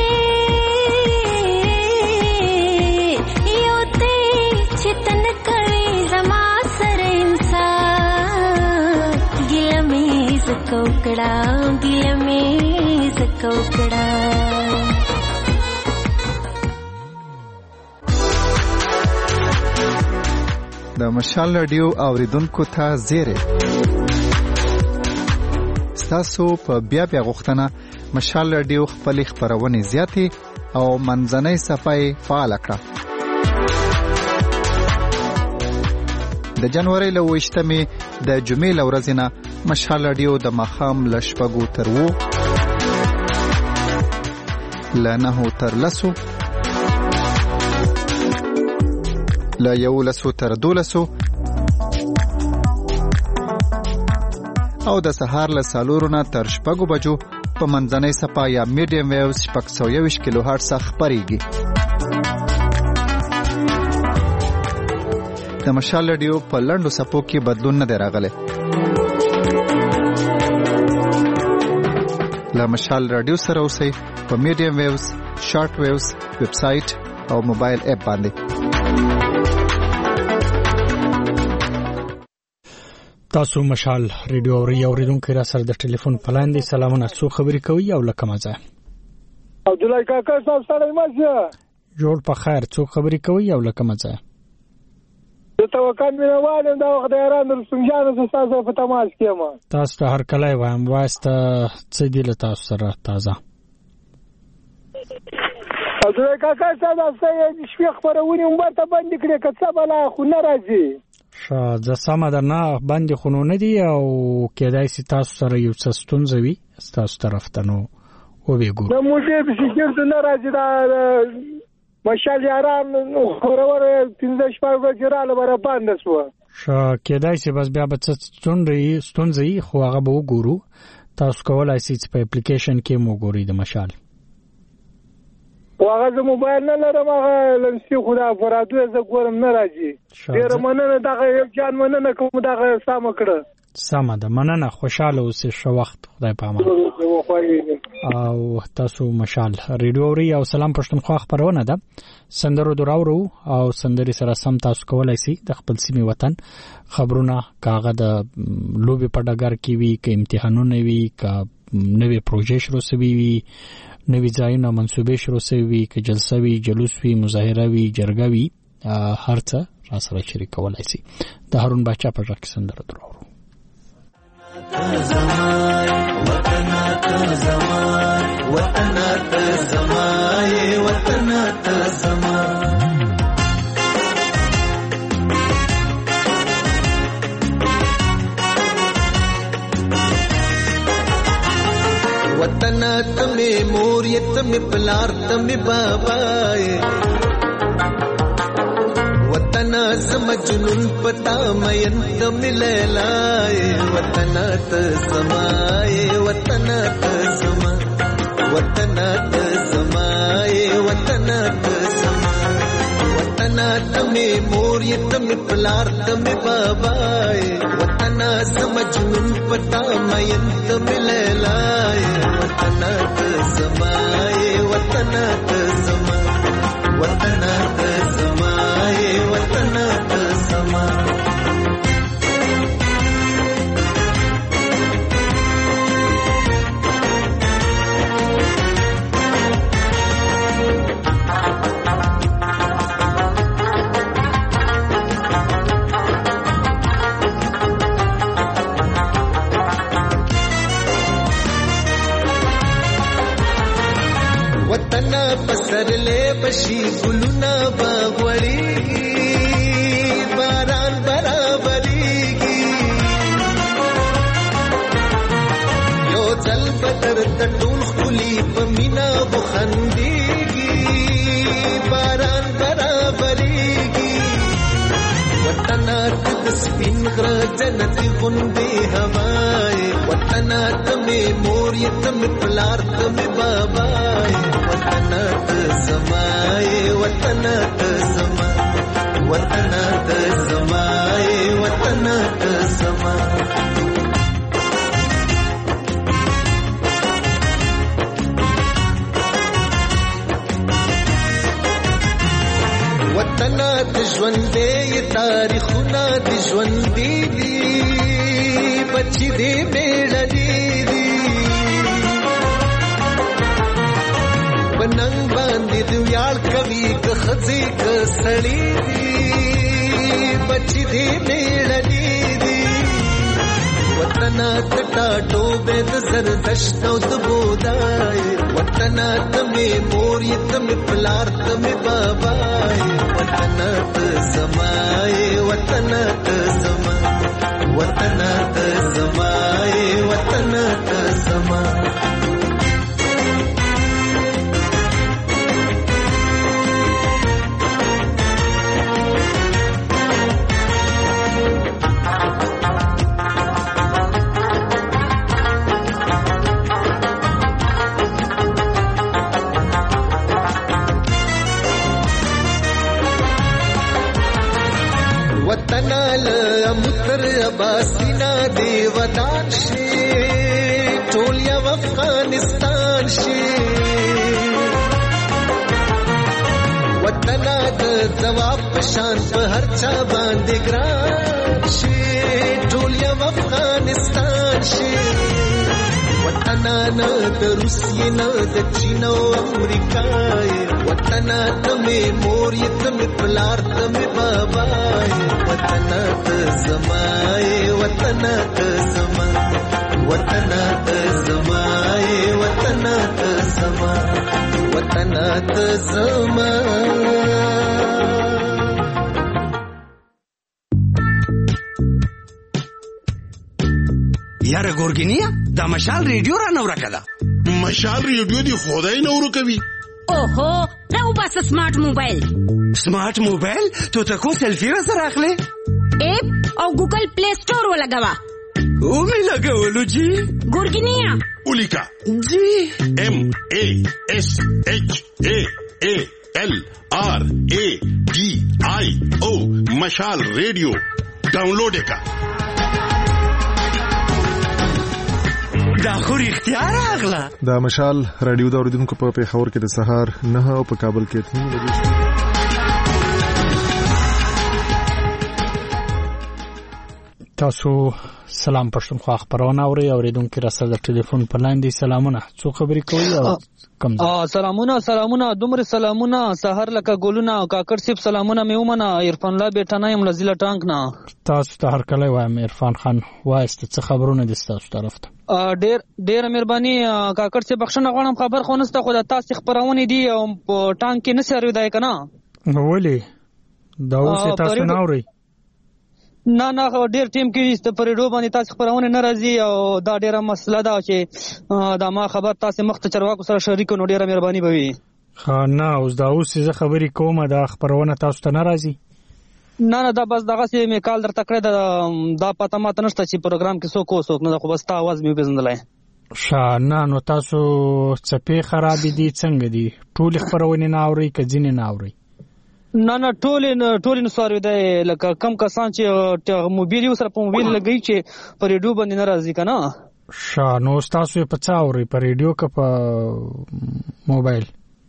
योते चितन कवि जमा सर इंसाफ गिल में कोकड़ा गिल में कोकड़ा د مشال رادیو اوریدونکو ته زیری ستاسو په بیا بیا غوښتنه مشال رادیو خپل خبرونه زیاتې او منځنۍ صفحه فعال کړه. د جنوري له وشتمې د جمعې ورځې نه مشال رادیو د مخام لشپګو تر وو لنه تر لسو لا یو لسو تر دولسو او د سهار له سالورونه تر شپږو بجو په منځنۍ صفحه یا میډیم ویو شپږ سوه یوویشت کیلو هرټز خپرېږي. د مشال رادیو په لنډو صفحو کې بدلون نه دی راغلی. له مشال رادیو سره اوسئ په میډیم ویوز، شارټ ویوز، ویب سایټ او موبایل اپ باندې. تاسو مشال ریډیو اوري اوریدونکو را سره د ټلیفون پلان دي. سلامونه، څو خبرې کوي او لکه مزه عبد الله کاکا تاسو سره مازه جوړ په خیر. څوک خبرې کوي او لکه مزه د توکل مینوالم دا وخت ایران رسوم جان تاسو په تماس کې ما تاسو ته هر کله وایم واسطه څه دی له تاسو سره تازه حضور کاکا تاسو یې شپې خبرونه مبارته باندې کړې کڅه بلا خو نه راځي شا ځ سم ده نه باندې خونونه دي او کېدای شي تاسو سره یو څه ستونزه وي تاسو طرف ته نو و به ګور نو موږ به شکر نه راځي دا مشال یاران خورور پنځه شپږ ورځې را لبره باندې شو شا کېدای شي بس بیا به څه ستونزه ستونزه خو هغه به وګورو تاسو کولای شئ په اپلیکیشن کې مو ګورئ د مشال واغه زه موبایل نه لرم هغه لمسی خدا فرادو زه ګورم نه راځي ډیر مننه دغه یو جان مننه کوم دغه سم کړه سم ده مننه خوشاله اوسې شو وخت خدای په امان او تاسو مشال ریډیو اوري او سلام پښتونخوا خبرونه ده سندرو دراورو او سندري سره سم تاسو کولای شئ د خپل سیمه وطن خبرونه کاغه د لوبي په ډګر کې وی ک امتحانونه وی ک نوې پروژې شروع شوي وي نوې ځایونه منسوبې شروع شوي وي ک جلسه وی جلوس وی مظاهره وی جرګه وی هر څه را سره شریک کولای شئ د هارون بچا په ځکه سندرو دراورو زمان وطن ته زمان وطن ته زمان وطن ته زمان وطن ته می مور یت می پلار ته می بابا وطن زم جنون پتا مین تم لیلائے وطن تسمائے وطن تسما وطن تسمائے وطن تسما وطن تمے مور تم پلار تم بابائے وطن زم جنون پتا مین تم لیلائے وطن تسمائے وطن تسما وطن تسما وطن تسما وطن پسر لے بشی گلونا باغوڑی باران برابری گی یو چل بدر تٹول خلی پمینا بخندی گی باران برابری گی وطنات دسپین غر جنت غنبی ہوائے وطنات میں موریت میں پلار تم بابائے وطنات سمائے وطنات سما وطنات سمائے وطنات سما وطنات ژوندې تاریخونه د ژوندې دي بچي دې بیړني دي پننګ باندې د ویاړ کوي که خځې که سړي دي بچي دې بیړني دي وطنات ټاټو به د زردشت او د بودای وطنات مې مور یې ته مې پلار ته مې بابای وطنات سمائے وطنات سما وطنات سمائے وطنات سما وطنال امتر اباسینا دی ودان شي ټول یو افغانستان شي وطن د جواب پشان په هر چا باندې ګران شي ټول یو افغانستان شي وطن نه د روسیې نه د چین او امریکا وطن وطن ته مې مور یې ته مې پلار ته مې بابا وطن ته زما وطن ته زما وطن ته زما وطن ته زما وطن ته زما. یاره ګورګینیا دا مشال ریډیو را نو راکړه. مشال ریډیو دی خدای نو ورکوي. اوهو راو بس سمارټ موبایل. سمارټ موبایل ته ته کو سلفي را سره اخلي؟ اپ او ګوګل پلی سٹور ولګوا. او می لګولو جی. ګورګینیا ولیکا جی ام ا اس اچ ا ا ال آر ا ډي آی او مشال ریډیو ډاونلوډ کا. دا خو اختیار اغلا. دا مشال رادیو دا اوریدونکو په پیښور کې د سهار نه او په کابل کې اته بجې. تاسو سلام پښتونخوا خبرونه اوري اوریدونکو را سره د ټلیفون په لاندې سلامونه څو خبرې کوي او کم ا سلامونه سلامونه دومره سلامونه سحر لکه ګلونه کاکړ سیب سلامونه مې ومنه عرفان الله بیٹانه يم لزیله ټانک نه. تاسو ته هر کله وایم عرفان خان وایست څه خبرونه دي تاسو طرف ته؟ ډېر ډېر مهرباني کاکړ سیب بخښنه غواړم خبر خو نسته خو د تاسو خبرونه دي او ټانک کې نه سره دی کنه. ولې دا اوس تاسو نه اوري؟ نه نه ډېر ټیم کې د پریډو باندې تاسو خبرونه ناراضي او دا ډېره مسله ده چې دا ما خبر تاسو مخ ته چرواکو سره شریک نو ډېره مهرباني به وي. ها نه اوس دا اوس زه خبرې کوم دا خبرونه تاسو ته ناراضي؟ نه نه دا بس دغه سي می کال درته کړی دا پته ماته نشته چې پروګرام کې څوک وسوک نه خو بس تا आवाज مې وبزندلای. شا نه نو تاسو څپې خراب دي څنګه دي ټول خبرونه نه اوري که ځینې نه اوري؟ نه نه ټول ټول نو سوار دی لکه کم کسان چې موبایل سره په موبایل لګی چې په ریډیو باندې ناراضي کنه. شا نو تاسو په څا اوري په ریډیو که په موبایل؟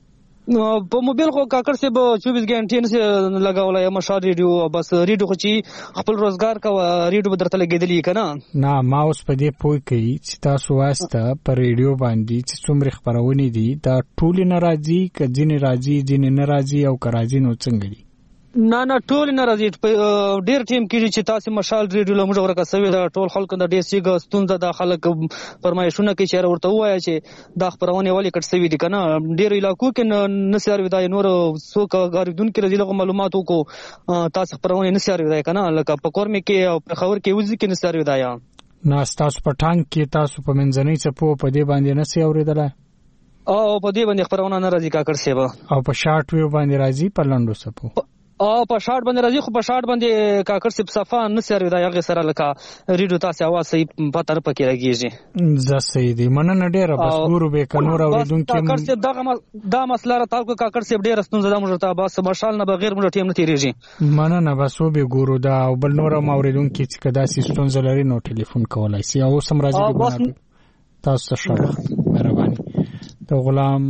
په موبایل خو کاکړ سه به چوبیس غنټې نه لګاولای مشال ریډیو بس ریډیو خو چې خپل روزګار کا ریډیو بدرته لګیدلی کنه. نه ما اوس په دې پوي کوي چې تاسو واسطه په ریډیو باندې چې څومره خبرونه دي دا ټول ناراضي ک ځینې راضي ځینې ناراضي او کراځي نو څنګه دي؟ نه نه ټول ناراضي ډیر ټیم کې چې تاسو مشال ریډیو له موږ ورکه سوي دا ټول خلک د ډي سي ګ ستونزه د خلک فرمایشونه کې چیرې ورته وایي چې دا خبرونه ولې کټ سوي دي کنه. ډیر علاقو کې نسیار ودای نور څوک غاریدون کې رضی معلوماتو کو تاسو خبرونه نسیار ودای کنه لکه په کورمه کې او په خبر کې وځي کې نسیار ودای. نه تاسو په ټانک کې تاسو په منځنۍ چپو په دې باندې نسیار اوریدل او په دې باندې خبرونه ناراضي کاکړ سیبا او په شارټ ویو باندې راځي په لندو سپو او په شارټ باندې راځي خو په شارټ باندې کاکړ سیب صفه نه سره دا یغه سره لکه ریډیو تاسو आवाज صحیح پاتر پکې راګیږي. ز صحیح دی مننه ډیره بس ګورو به کنور اوریدونکو کاکړ سیب دغه دا مسله را تاسو کاکړ سیب ډیره ستونزه ده موږ ته بس مشال نه بغیر موږ ټیم نه تیریږي. مننه بس وبې ګورو دا بل نور اوریدونکو چې کدا سي ستونزه لري نو ټلیفون کولای سي او سم راځي تاسو ته شکر مهرباني. ته غلام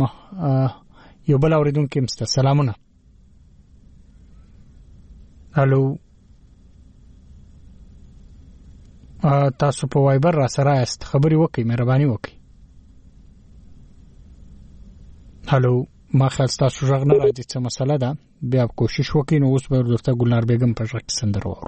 یو بل اوریدونکو مست سلامونه. هلو تاسو په وایبر را سره است خبري وکي مهرباني وکي. هلو ما خاص تاسو ژغ نه راځي څه مسله ده بیا کوشش وکړئ نو اوس به درته ګلنار بیگم په ژغ سندره وورو.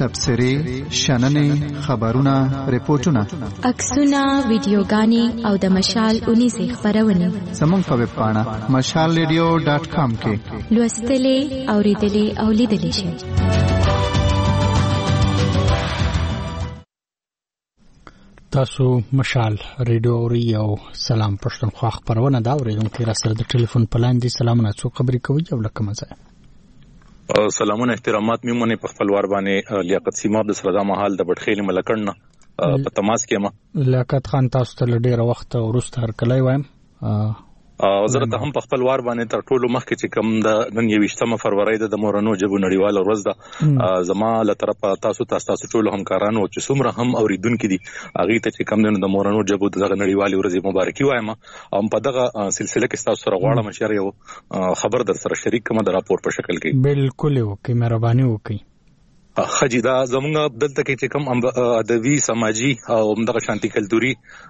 تبصرې شننې خبرونه ریپورتونه عکسونه ویډیوګانې او د مشال اونیزې خبرونه زموږ په ویب پاڼه مشال ریډیو ډاټ کام کې لوستلې اوریدلې او لیدلې شئ. تاسو مشال ریډیو اوري او سلام پښتونخوا خبرونه دا اوریدونکو را سره د ټلیفون پلاندې سلامونه څو خبرې کوي او لکه مزه سلامونه احترامات میمونه په خپلوار باندې لیاقت سیماب د سردا محل د بټخېل ملکړنه په تماس کې ما لیاقت خان تاسو ته ډېر وخت ورسته هر کله وایم او زه ته هم په خپل وار باندې تر ټولو مخکې چې کوم د نن یویشتمه فروری د مورنو جبو نړیواله ورځ ده زما له طرفه تاسو تاسو ټولو همکارانو چې څومره هم اوریدونکو دي هغه ته چې کوم د مورنو جبو د نړیوالې ورځې مبارکي وایم او په دغه سلسله کې تاسو سره غواړم چې یو خبر در سره شریک کوم د راپور په شکل کې بالکل وکي مهرباني وکي خجی دا زمونږ دلته کې چې کوم ادبي سماجی او دغه شانتي کلتوري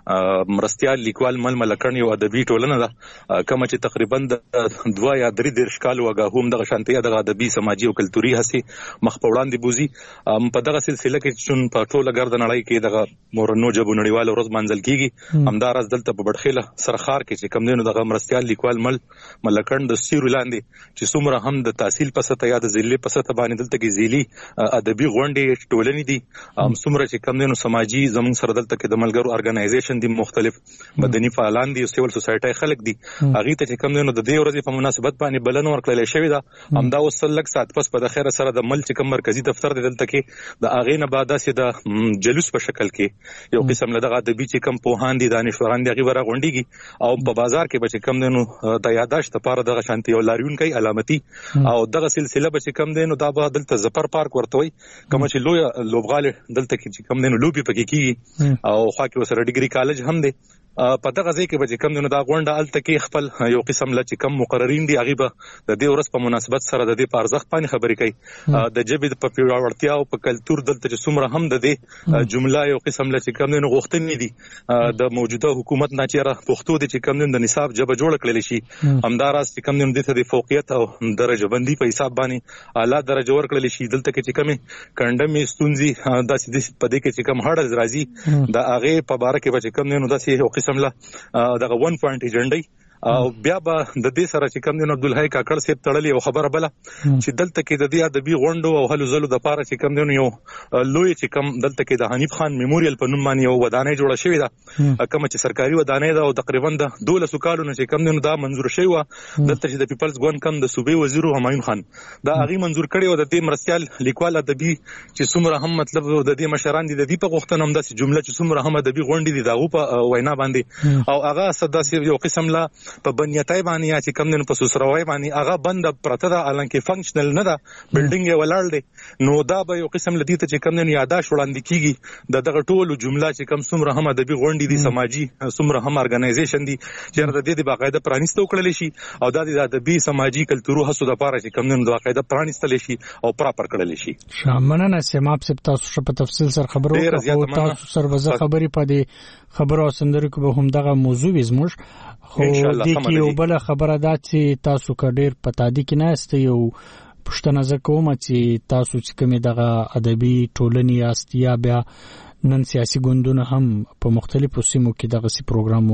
مرستيال لیکوال مل ملکړن یو ادبي ټولنه ده کوم چې تقریبا دوه یا درې دیرش کال وګه هم دغه شانتي دغه ادبي سماجی او کلتوري هسي مخ په وړاندې بوزي په دغه سلسله کې چې په ټوله ګرد نړۍ کې دغه مورنو جبو نړیواله ورځ منځل کیږي همدار از دلته په بډخیله سرخار کې چې کوم دینو دغه مرستيال لیکوال مل ملکړن د سیرو لاندې چې څومره هم د تحصیل په سطح یا د ضلع په سطح باندې دلته کې ځيلي ادبي غونډې ټولنې دي ام څومره چې کم دینو سماجی زموږ سره دلته کې د ملګرو ارګنایزیشن دي مختلف مدني فعالان دي او سیول سوسایټي خلک دي هغه ته چې کم دینو د دې ورځې په مناسبت باندې بلنه ورکړل شوې ده همدا وسلک سات پس په خیر سره د مل چې کم مرکزی دفتر دی دلته کې د اغې نه بعد سي د جلوس په شکل کې یو قسم له دغه ادبي چې کم پوهان دي دانشوران دي هغه ورغ غونډيږي او په بازار کې به چې کم دینو د یاداشت لپاره دغه شانتي او لاریون کوي علامتي او دغه سلسله به چې کم دینو دا به دلته زفر پارک ورته وي کوم چې لوی لوبغاله دلته کې چې کم دینو لوبي پکې کیږي او خو کې وسره ډیګري کالج هم دی په دغه ځای کې به کم دینو دا غونډه الته کې خپل یو قسم ل چې کم مقررین دي هغه به د دې ورځ په مناسبت سره د دې په ارزښت باندې خبرې کوي د جبې په پیاوړتیا او په کلچر دلته چې څومره هم د دې جمله یو قسم ل چې کم دینو غوښتنې دي د موجوده حکومت نه چیرې پښتو د چې کم دینو د نصاب جبه جوړ کړل شي همداراز چې کم دینو د فوقیت او درجه بندي په حساب باندې اعلی درجه ورکړل شي دلته کې چې کم کندمې ستونزي داسې د پدې کې چې کم هړ راځي د هغه په باره کې به چې کم دینو داسې یو قسم له دغه ون پوینټ ایجنډي او بیا به د دې سره چې کم دینو عبدالحی کاکړ صاحب تړلې او خبره بله چې دلته کې د دې ادبي غونډو او هلو زلو د پاره چې کم دینو یو لوی چې کم دلته کې د حنیف خان میموریل په نوم باندې یو ودانۍ جوړه شوې ده کوم چې سرکاري ودانۍ ده او تقریبا د دولس کالونو چې کم دینو دا منزور شوی و دلته چې د پیپلز ګوند کم د صوبې وزیر همایون خان دا هغه منزور کړي او د دې مرستيال لیکوال ادبي چې څومره هم مطلب د دې مشران دي د دې په غوښتنه هم داسې جمله چې څومره هم ادبي غونډې دي دغه په وینا باندې او هغه صداسي یو قسم لا په بنیاتای باندې یا چې کم دین په سوسروي باندې هغه بند پرته ده الانکه فنکشنل نه ده بلډینګ یې ولاړ دی نو دا به یو قسم لدی ته چې کم دین یاداش وړاندې کیږي د دغه ټولو جمله چې کم څومره هم ادبي غونډې دي سماجی څومره هم ارګنایزیشن دي چې د دې د باقاعده پرانیستو کړل شي او د دې ادبي سماجی کلتورو هڅو د لپاره چې کم دین د باقاعده پرانیستل شي او پراپر کړل شي شامنه سیماب سپ تاسو په تفصیل سره خبرو او تاسو سره وځه خبري پدې خبرو سندرو کې به هم دغه موضوع وزموږ خو دې کې یو بل خبره ده چې تاسو کډیر پتا دي کې نه است یو پښتنه زکوم چې تاسو چې کومه دغه ادبي ټولنې استیا بیا نن سیاسي ګوندونه هم په مختلفو سیمو کې دغه سي پروګرامو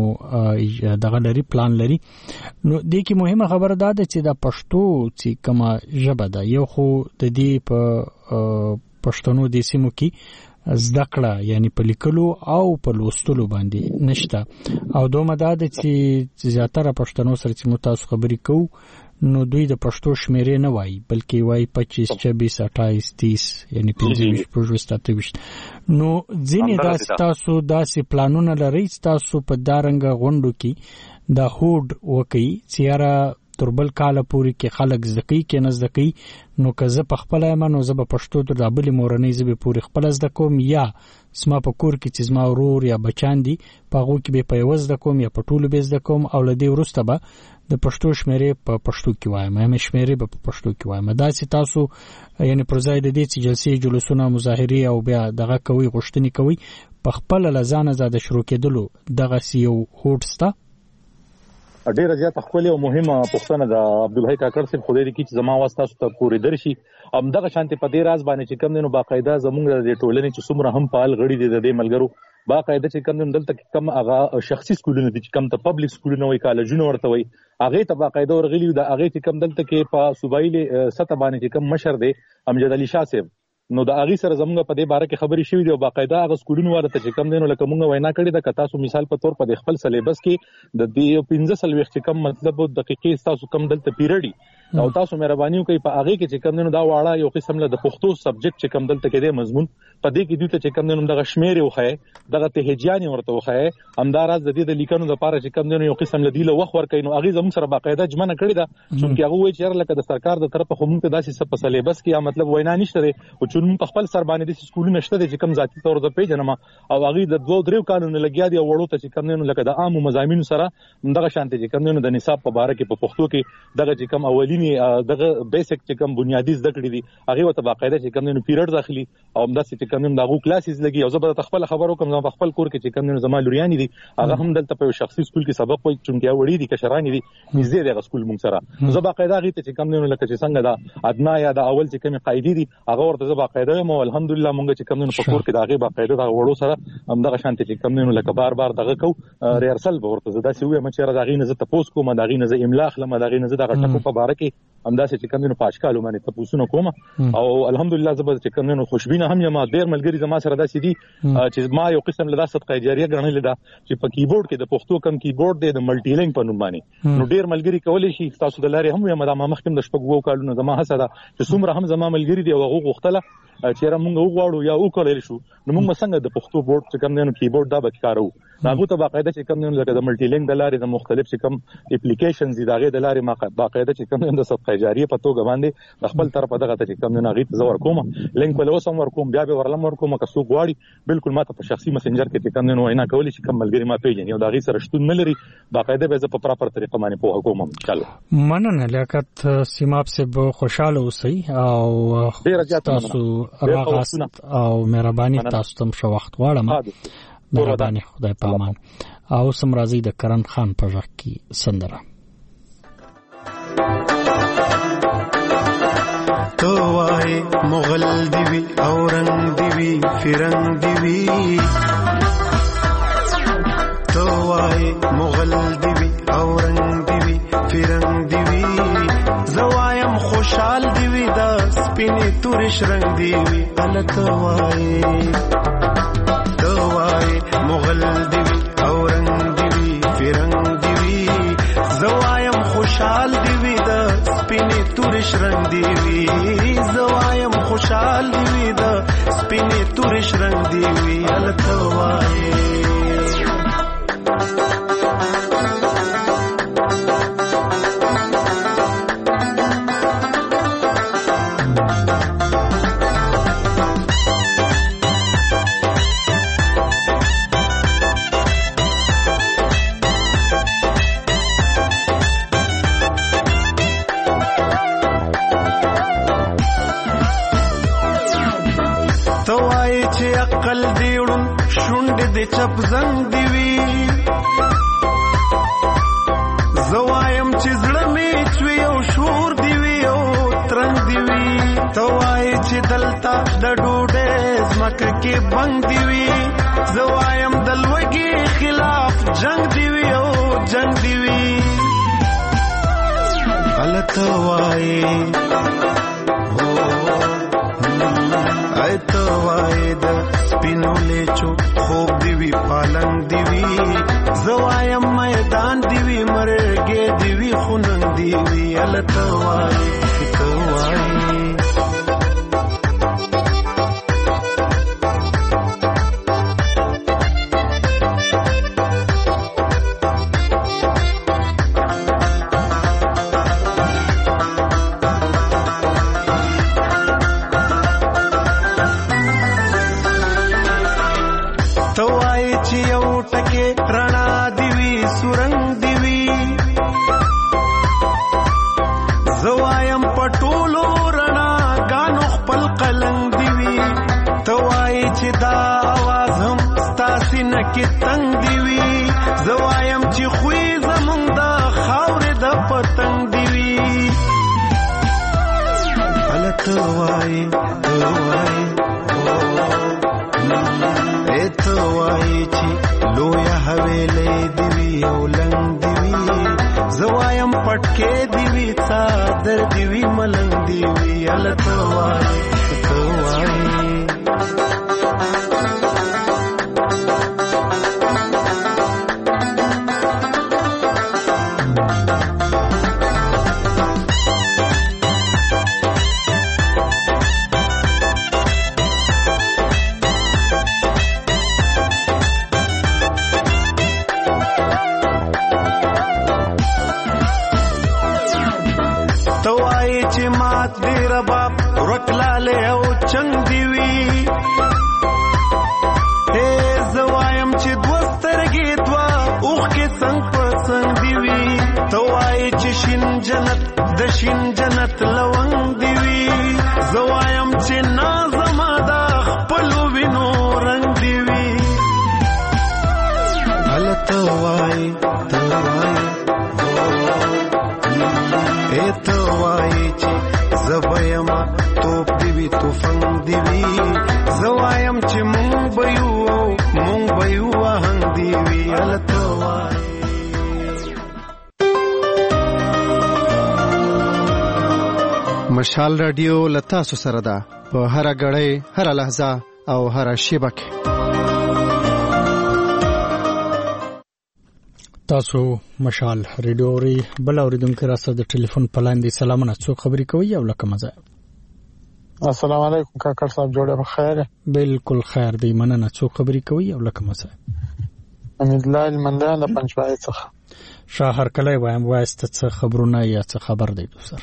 دغه لري پلان لري نو دې کې مهمه خبره ده چې د پښتو چې کومه ژبه ده یو خو د دې په پښتنو د سیمو کې زده کړه یعنی په لیکلو او په لوستلو باندې نشته او دومره ده چې زیاتره پښتنو سره چې متاسو خبرې کوو نو دوی د پښتو شمیرې نه وایي بلکې وایي پچیس چوبیس اٹھائیس تیس یعنی پنځه ویشت پروژه ستويشت نو ځینې داسې تاسو داسې پلانونه لرئ تاسو په دارنګ غونډو کې د هوډ وکي چیرې تربل کاله پوری کې خلک زدکی کې نزدکی نو که زه په خپل ایمنو زه په پښتو د دابل مورنۍ زبې پوری خپل زده کوم یا سما په کور کې چې زما ورور یا بچان دي په هغه کې به په یوز د کوم یا په ټولو به زده کوم او لدی ورسته به د پښتو شمیرې په پښتو کې وایم مې شمیرې په پښتو کې وایم دا چې تاسو یعنی پرځای د دې چې جلسې جلوسونه مظاهرې او بیا دغه کوي غوښتنې کوي په خپل لزانه زده شروع کېدلو دغه سیو هوټستا ډیره زیاته خپل او مهمه پوښتنه د عبدالحی کاکړ صاحب خدای دې کې چې زما واسطه ته پوری درشي ام دغه شانتي په دې راز باندې چې کم دینو باقاعده زمونږ د ټولنې چې څومره هم فعال غړي دي د دې ملګرو باقاعده چې کم دینو دلته کم هغه شخصي سکولونه دي چې کم ته پبلک سکولونه وي کالجونه ورته وي هغه ته باقاعده ورغلي د هغه چې کم دلته کې په صوبایي سطح باندې چې کم مشر دی امجد علي شاه صاحب نو د اغي سره زمونږ په دې باره کې خبرې شوې دي او باقاعده هغه سکولونو ورته چې کم دینو لکه مونږ وینا کړې ده که تاسو مثال په تور په خپل سلیبس کې د دې پنځه سلويخ چې کم مطلب دقیقې تاسو کم دلته پیریډي او تاسو مهرباني وکړئ په هغه کې چې کم دینو دا واړه یو قسم له د پښتو سبجیکټ چې کم دلته کې دی مضمون په دې کې دوی ته چې کم دینو دغه شمیر وخه دغه تهجانی ورته وخه همداراز د دې د لیکنو لپاره چې کم دینو یو قسم له دی له وخت ورکړي نو هغه زموږ سره باقاعده جمعنه کړې ده چې هغه وایي چې لکه د سرکار د طرفه خو موږ ته داسې څه په سلیبس کې یا مطلب وینا نشته دی او چې موږ په خپل سر باندې د سکولونو نشته دي چې کم ذاتي تور د پیژنم او هغه د دوه درو کالونو لګیا دي وړو ته چې کم دینو لکه د عام مضامین سره دغه شانتي چې کم دینو د نصاب په باره کې په پښتو کې دغه چې کم اولینی دغه بیسیک چې کم بنیادی زده کړې دي هغه ته باقاعده چې کم دینو پیریډ داخلي او همداسې چې کم دینو دغه کلاسز لګي او زه به خپل خبرو کوم په خپل کور کې چې کم دینو زما لوريانی دي هغه هم دلته په شخصي سکول کې سبق وایي چې وړي دي کشرانی دي نږدې دغه سکول مونږ سره زه باقاعده هغه ته چې کم دینو لکه چې څنګه دا ادنا یا د اول چې کوم قاعده دي هغه ورته زه باقاعده مو الحمدلله مونږ چې کم دینو په کور کې دغه باقاعده د وړو سره همدغه شانتي چې کم دینو لکه بار بار دغه کو ریهرسل به ورته زه دا سی وې مچره دغه نه زه تاسو کوم دغه نه زه املا خلم دغه نه زه دغه ټکو په باره کې همداسې چې کم دینو پاشکالو باندې تاسو نو کوم او الحمدلله زه به چې کم دینو خوشبینه هم یم ډیر ملګری زما سره داسې دي چې ما یو قسم له صدقه جاریه غنل ده چې په کیبورډ کې د پښتو کم کیبورډ دی د ملټی لینګ په نوم باندې نو ډیر ملګری کولی شي تاسو د لارې هم یم دا ما مخکې د شپږ وو کالونو زما هڅه ده چې څومره هم زما ملګری دی او هغه غوښتله چې را مونږ وغواړو یا وکړل شو نو مونږ څنګه د پښتو بورډ چې کوم دینو کیبورډ دا به کارو هغه ته باقاعده چې کوم دینو لکه د ملټی لینګ د لارې د مختلف چې کوم اپلیکیشنز دي دغه د لارې ما باقاعده چې کوم د صدقه جاریه په توګه باندې خپل طرف دغه ته چې کوم دینو غي زور کوم لینک ول اوسم ور کوم بیا به ورلم ور کوم که څوک غواړي بالکل ماته په شخصي مسنجر کې چې کوم دینو وینا کولی شي کوم ملګری ما پیژني او دغه سره شتون نه لري باقاعده به زه په پراپر طریقه باندې پوهه کوم ان شاء الله مننه لیاقت سیماب سے خوشاله اوسئ او تاسو راغاست او مهرباني تاسو تم شو وخت غواړم مهرباني خدای پامان او سم راضي د کرن خان په ځخ کې سندره تو وای مغل دیوی اورنګ دیوی فرنګ دیوی تو وای مغل دیوی اورنګ دیوی فرنګ دیوی زوایم خوشحال دیوی دا سپینې تورش رنگ دیوی الک وای تو وای مغل دیوی اورنګ دیوی فرنګ دیوی زوایم خوشحال دیوی دا سپینې تورش رنگ دیوی زوایم خوشحال دیوی دا سپینې تورش رنگ دیوی الک وای عقل دیوړم شونډې د چپ زنګ دیوي زوایم چې زړه می چوي او شور دیوي او ترنګ دیوي توای چې دلتا د ډوډۍ زمکه کې بنګ دیوي زوایم دلوګي خلاف جنگ دیوي او جنگ دیوي الته وای ایتو وای د سپینو لیچو خوب دیوی پالنګ دیوی زوایم میدان دیوی مرګې دیوی خونن دیوی الته وای ایتو وای کې تنگ دیوی زوایم چې خوې زمونږ د خاورې د پتنګ دیوی الک توای توای ا توای چې لویا حویلې دی او لنګ دی زوایم پټکې دی څادر دی ملنګ دی ال توای توای رکلاله او چنګ دی وی اے زوایم چې دوسترګې دوا اوخ کې څنګه پسند دی وی توای چې شین جنت د شین جنت لونګ دی وی زوایم چې نازما دا خپل وینو رنگ دی وی ال توای توای اے توای چې زوایم توپ دیوی توفنگ دیوی زوایم چې مونږ بيو مونږ بيو هنګ دیوی التوای مشال رادیو لتا سو سره ده په هر غړې هر لحظه او هر شیبه کې تاسو مشال رادیو ری بل اوریدونکو راځه د ټلیفون پلان دی سلامونه څو خبرې کوي او لکه مزه السلام علیکم کاکړ صاحب جوړه بخیر بالکل خیر دی مننه څو خبرې کوي او لکه مزه امید الله المندان د پنځوای څخه شهر کله وایم واسطه څه خبرونه یا څه خبر دی دوسر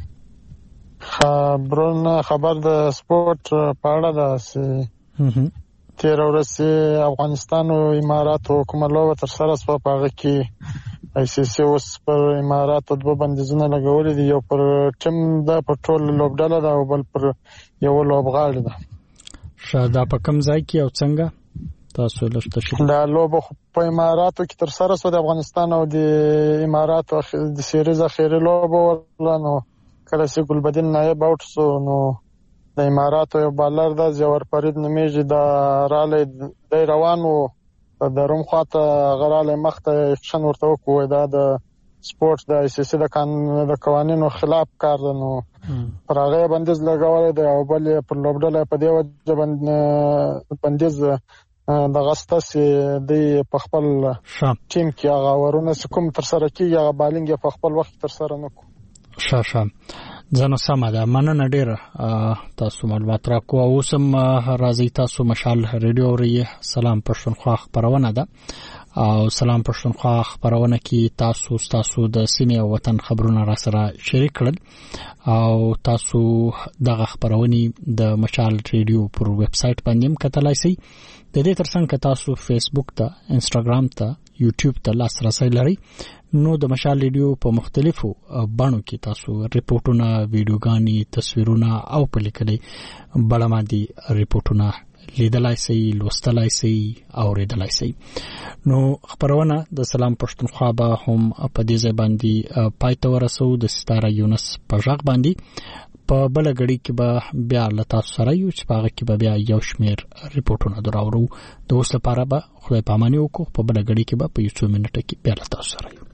خبرونه خبر د سپورت په اړه ده سي تیر ورځ افغانستان او امارات حکومت لو تر سره سپه پاغه کې آی سی سی اوس پر امارات دوه بندیزونه لګولې دي یو پر ټیم د پټرول لوبډاله دا او بل پر یو لوبغاړي ده شاده په کم ځای کې او څنګه تاسو لښته شي دا لوب په اماراتو کې تر سره سو د افغانستان او د اماراتو د سیریز اخیری لوب ورلانو کله چې ګلبدین نایب اوټ سو نو د اماراتو یو بالر د جوهر فرید نمیږي د راله د روانو د روم خواته غراله مخته اکشن ورته وکوي دا د سپورت د آی سی سی د قانون د قوانینو خلاف کار ده نو پر هغه بندیز لګولې دی او بل پر لوبډله په دی وجه بندیز د غسته سي د خپل ټیم کې هغه ورونه کوم تر سره کیږي هغه بالینګ په خپل وخت تر سره نکو شاشه ځنه سم ده مننه ډیره تاسو معلومات راکو او سم راځي تاسو مشال رادیو ری سلام پښتونخوا خبرونه ده او سلام پښتونخوا خبرونه کې تاسو تاسو د سیمه او وطن خبرونه را سره شریک کړل او تاسو دغه خبرونه د مشال رادیو پر ویب سټ باندې کتلای شئ د دې ترڅنګ تاسو فیسبوک ته انستګرام ته یوټیوب ته لاسرسي لرئ نو د مشال رادیو په مختلفو بڼو کې تاسو ریپورتونه ویډیوګانی تصویرونه او په لیکلي بلما دي ریپورتونه لیدلای شئ لوستلای شئ او ریدلای شئ نو خبرونه د سلام پښتونخوا به هم په دې ځای باندې پایته ورسو د ستاره یونس په ځای باندې په بل غړي کې به بیا لتا سره یو چې پاغه کې به بیا یو شمیر ریپورتونه دراورو د اوس لپاره به خدای پاماني وکړو په بل غړي کې به په یو څو منټه کې بیا لتا سره یو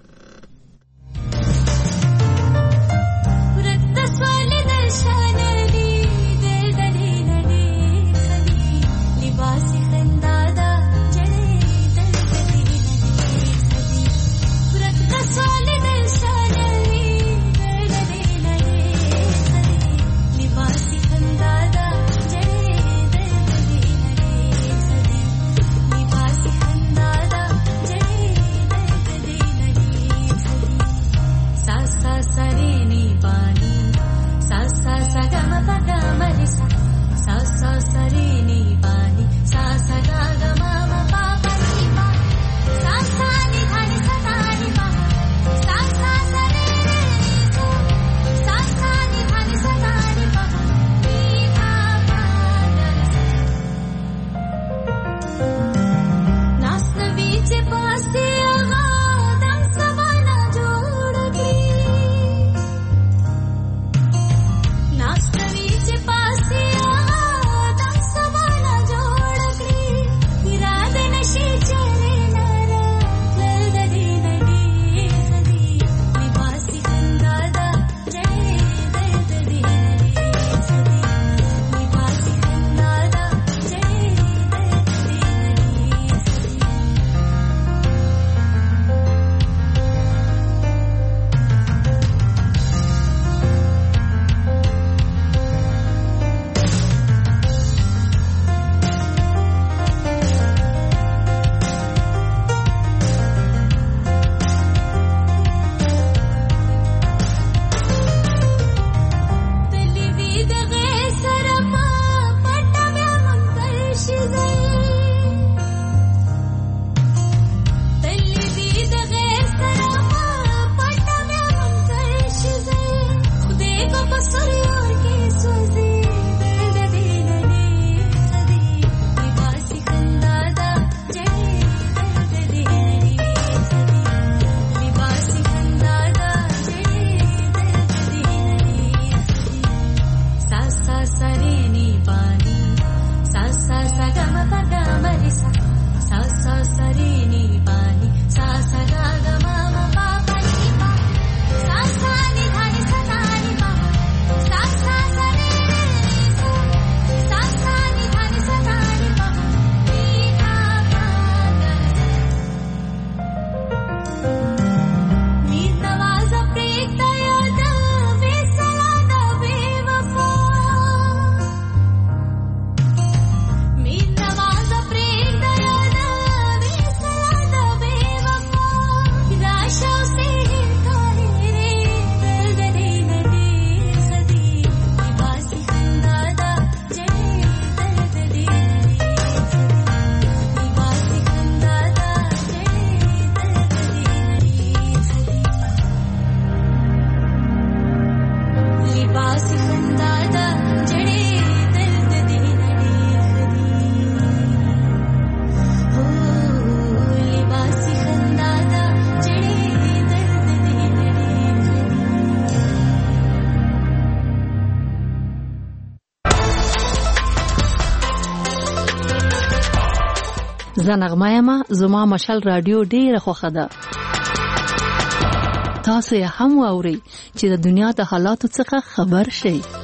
زه نغمه یم، زما مشال رادیو ډیره خوښه ده. تاسو یې هم واورئ چې د دنیا د حالاتو څخه خبر شئ.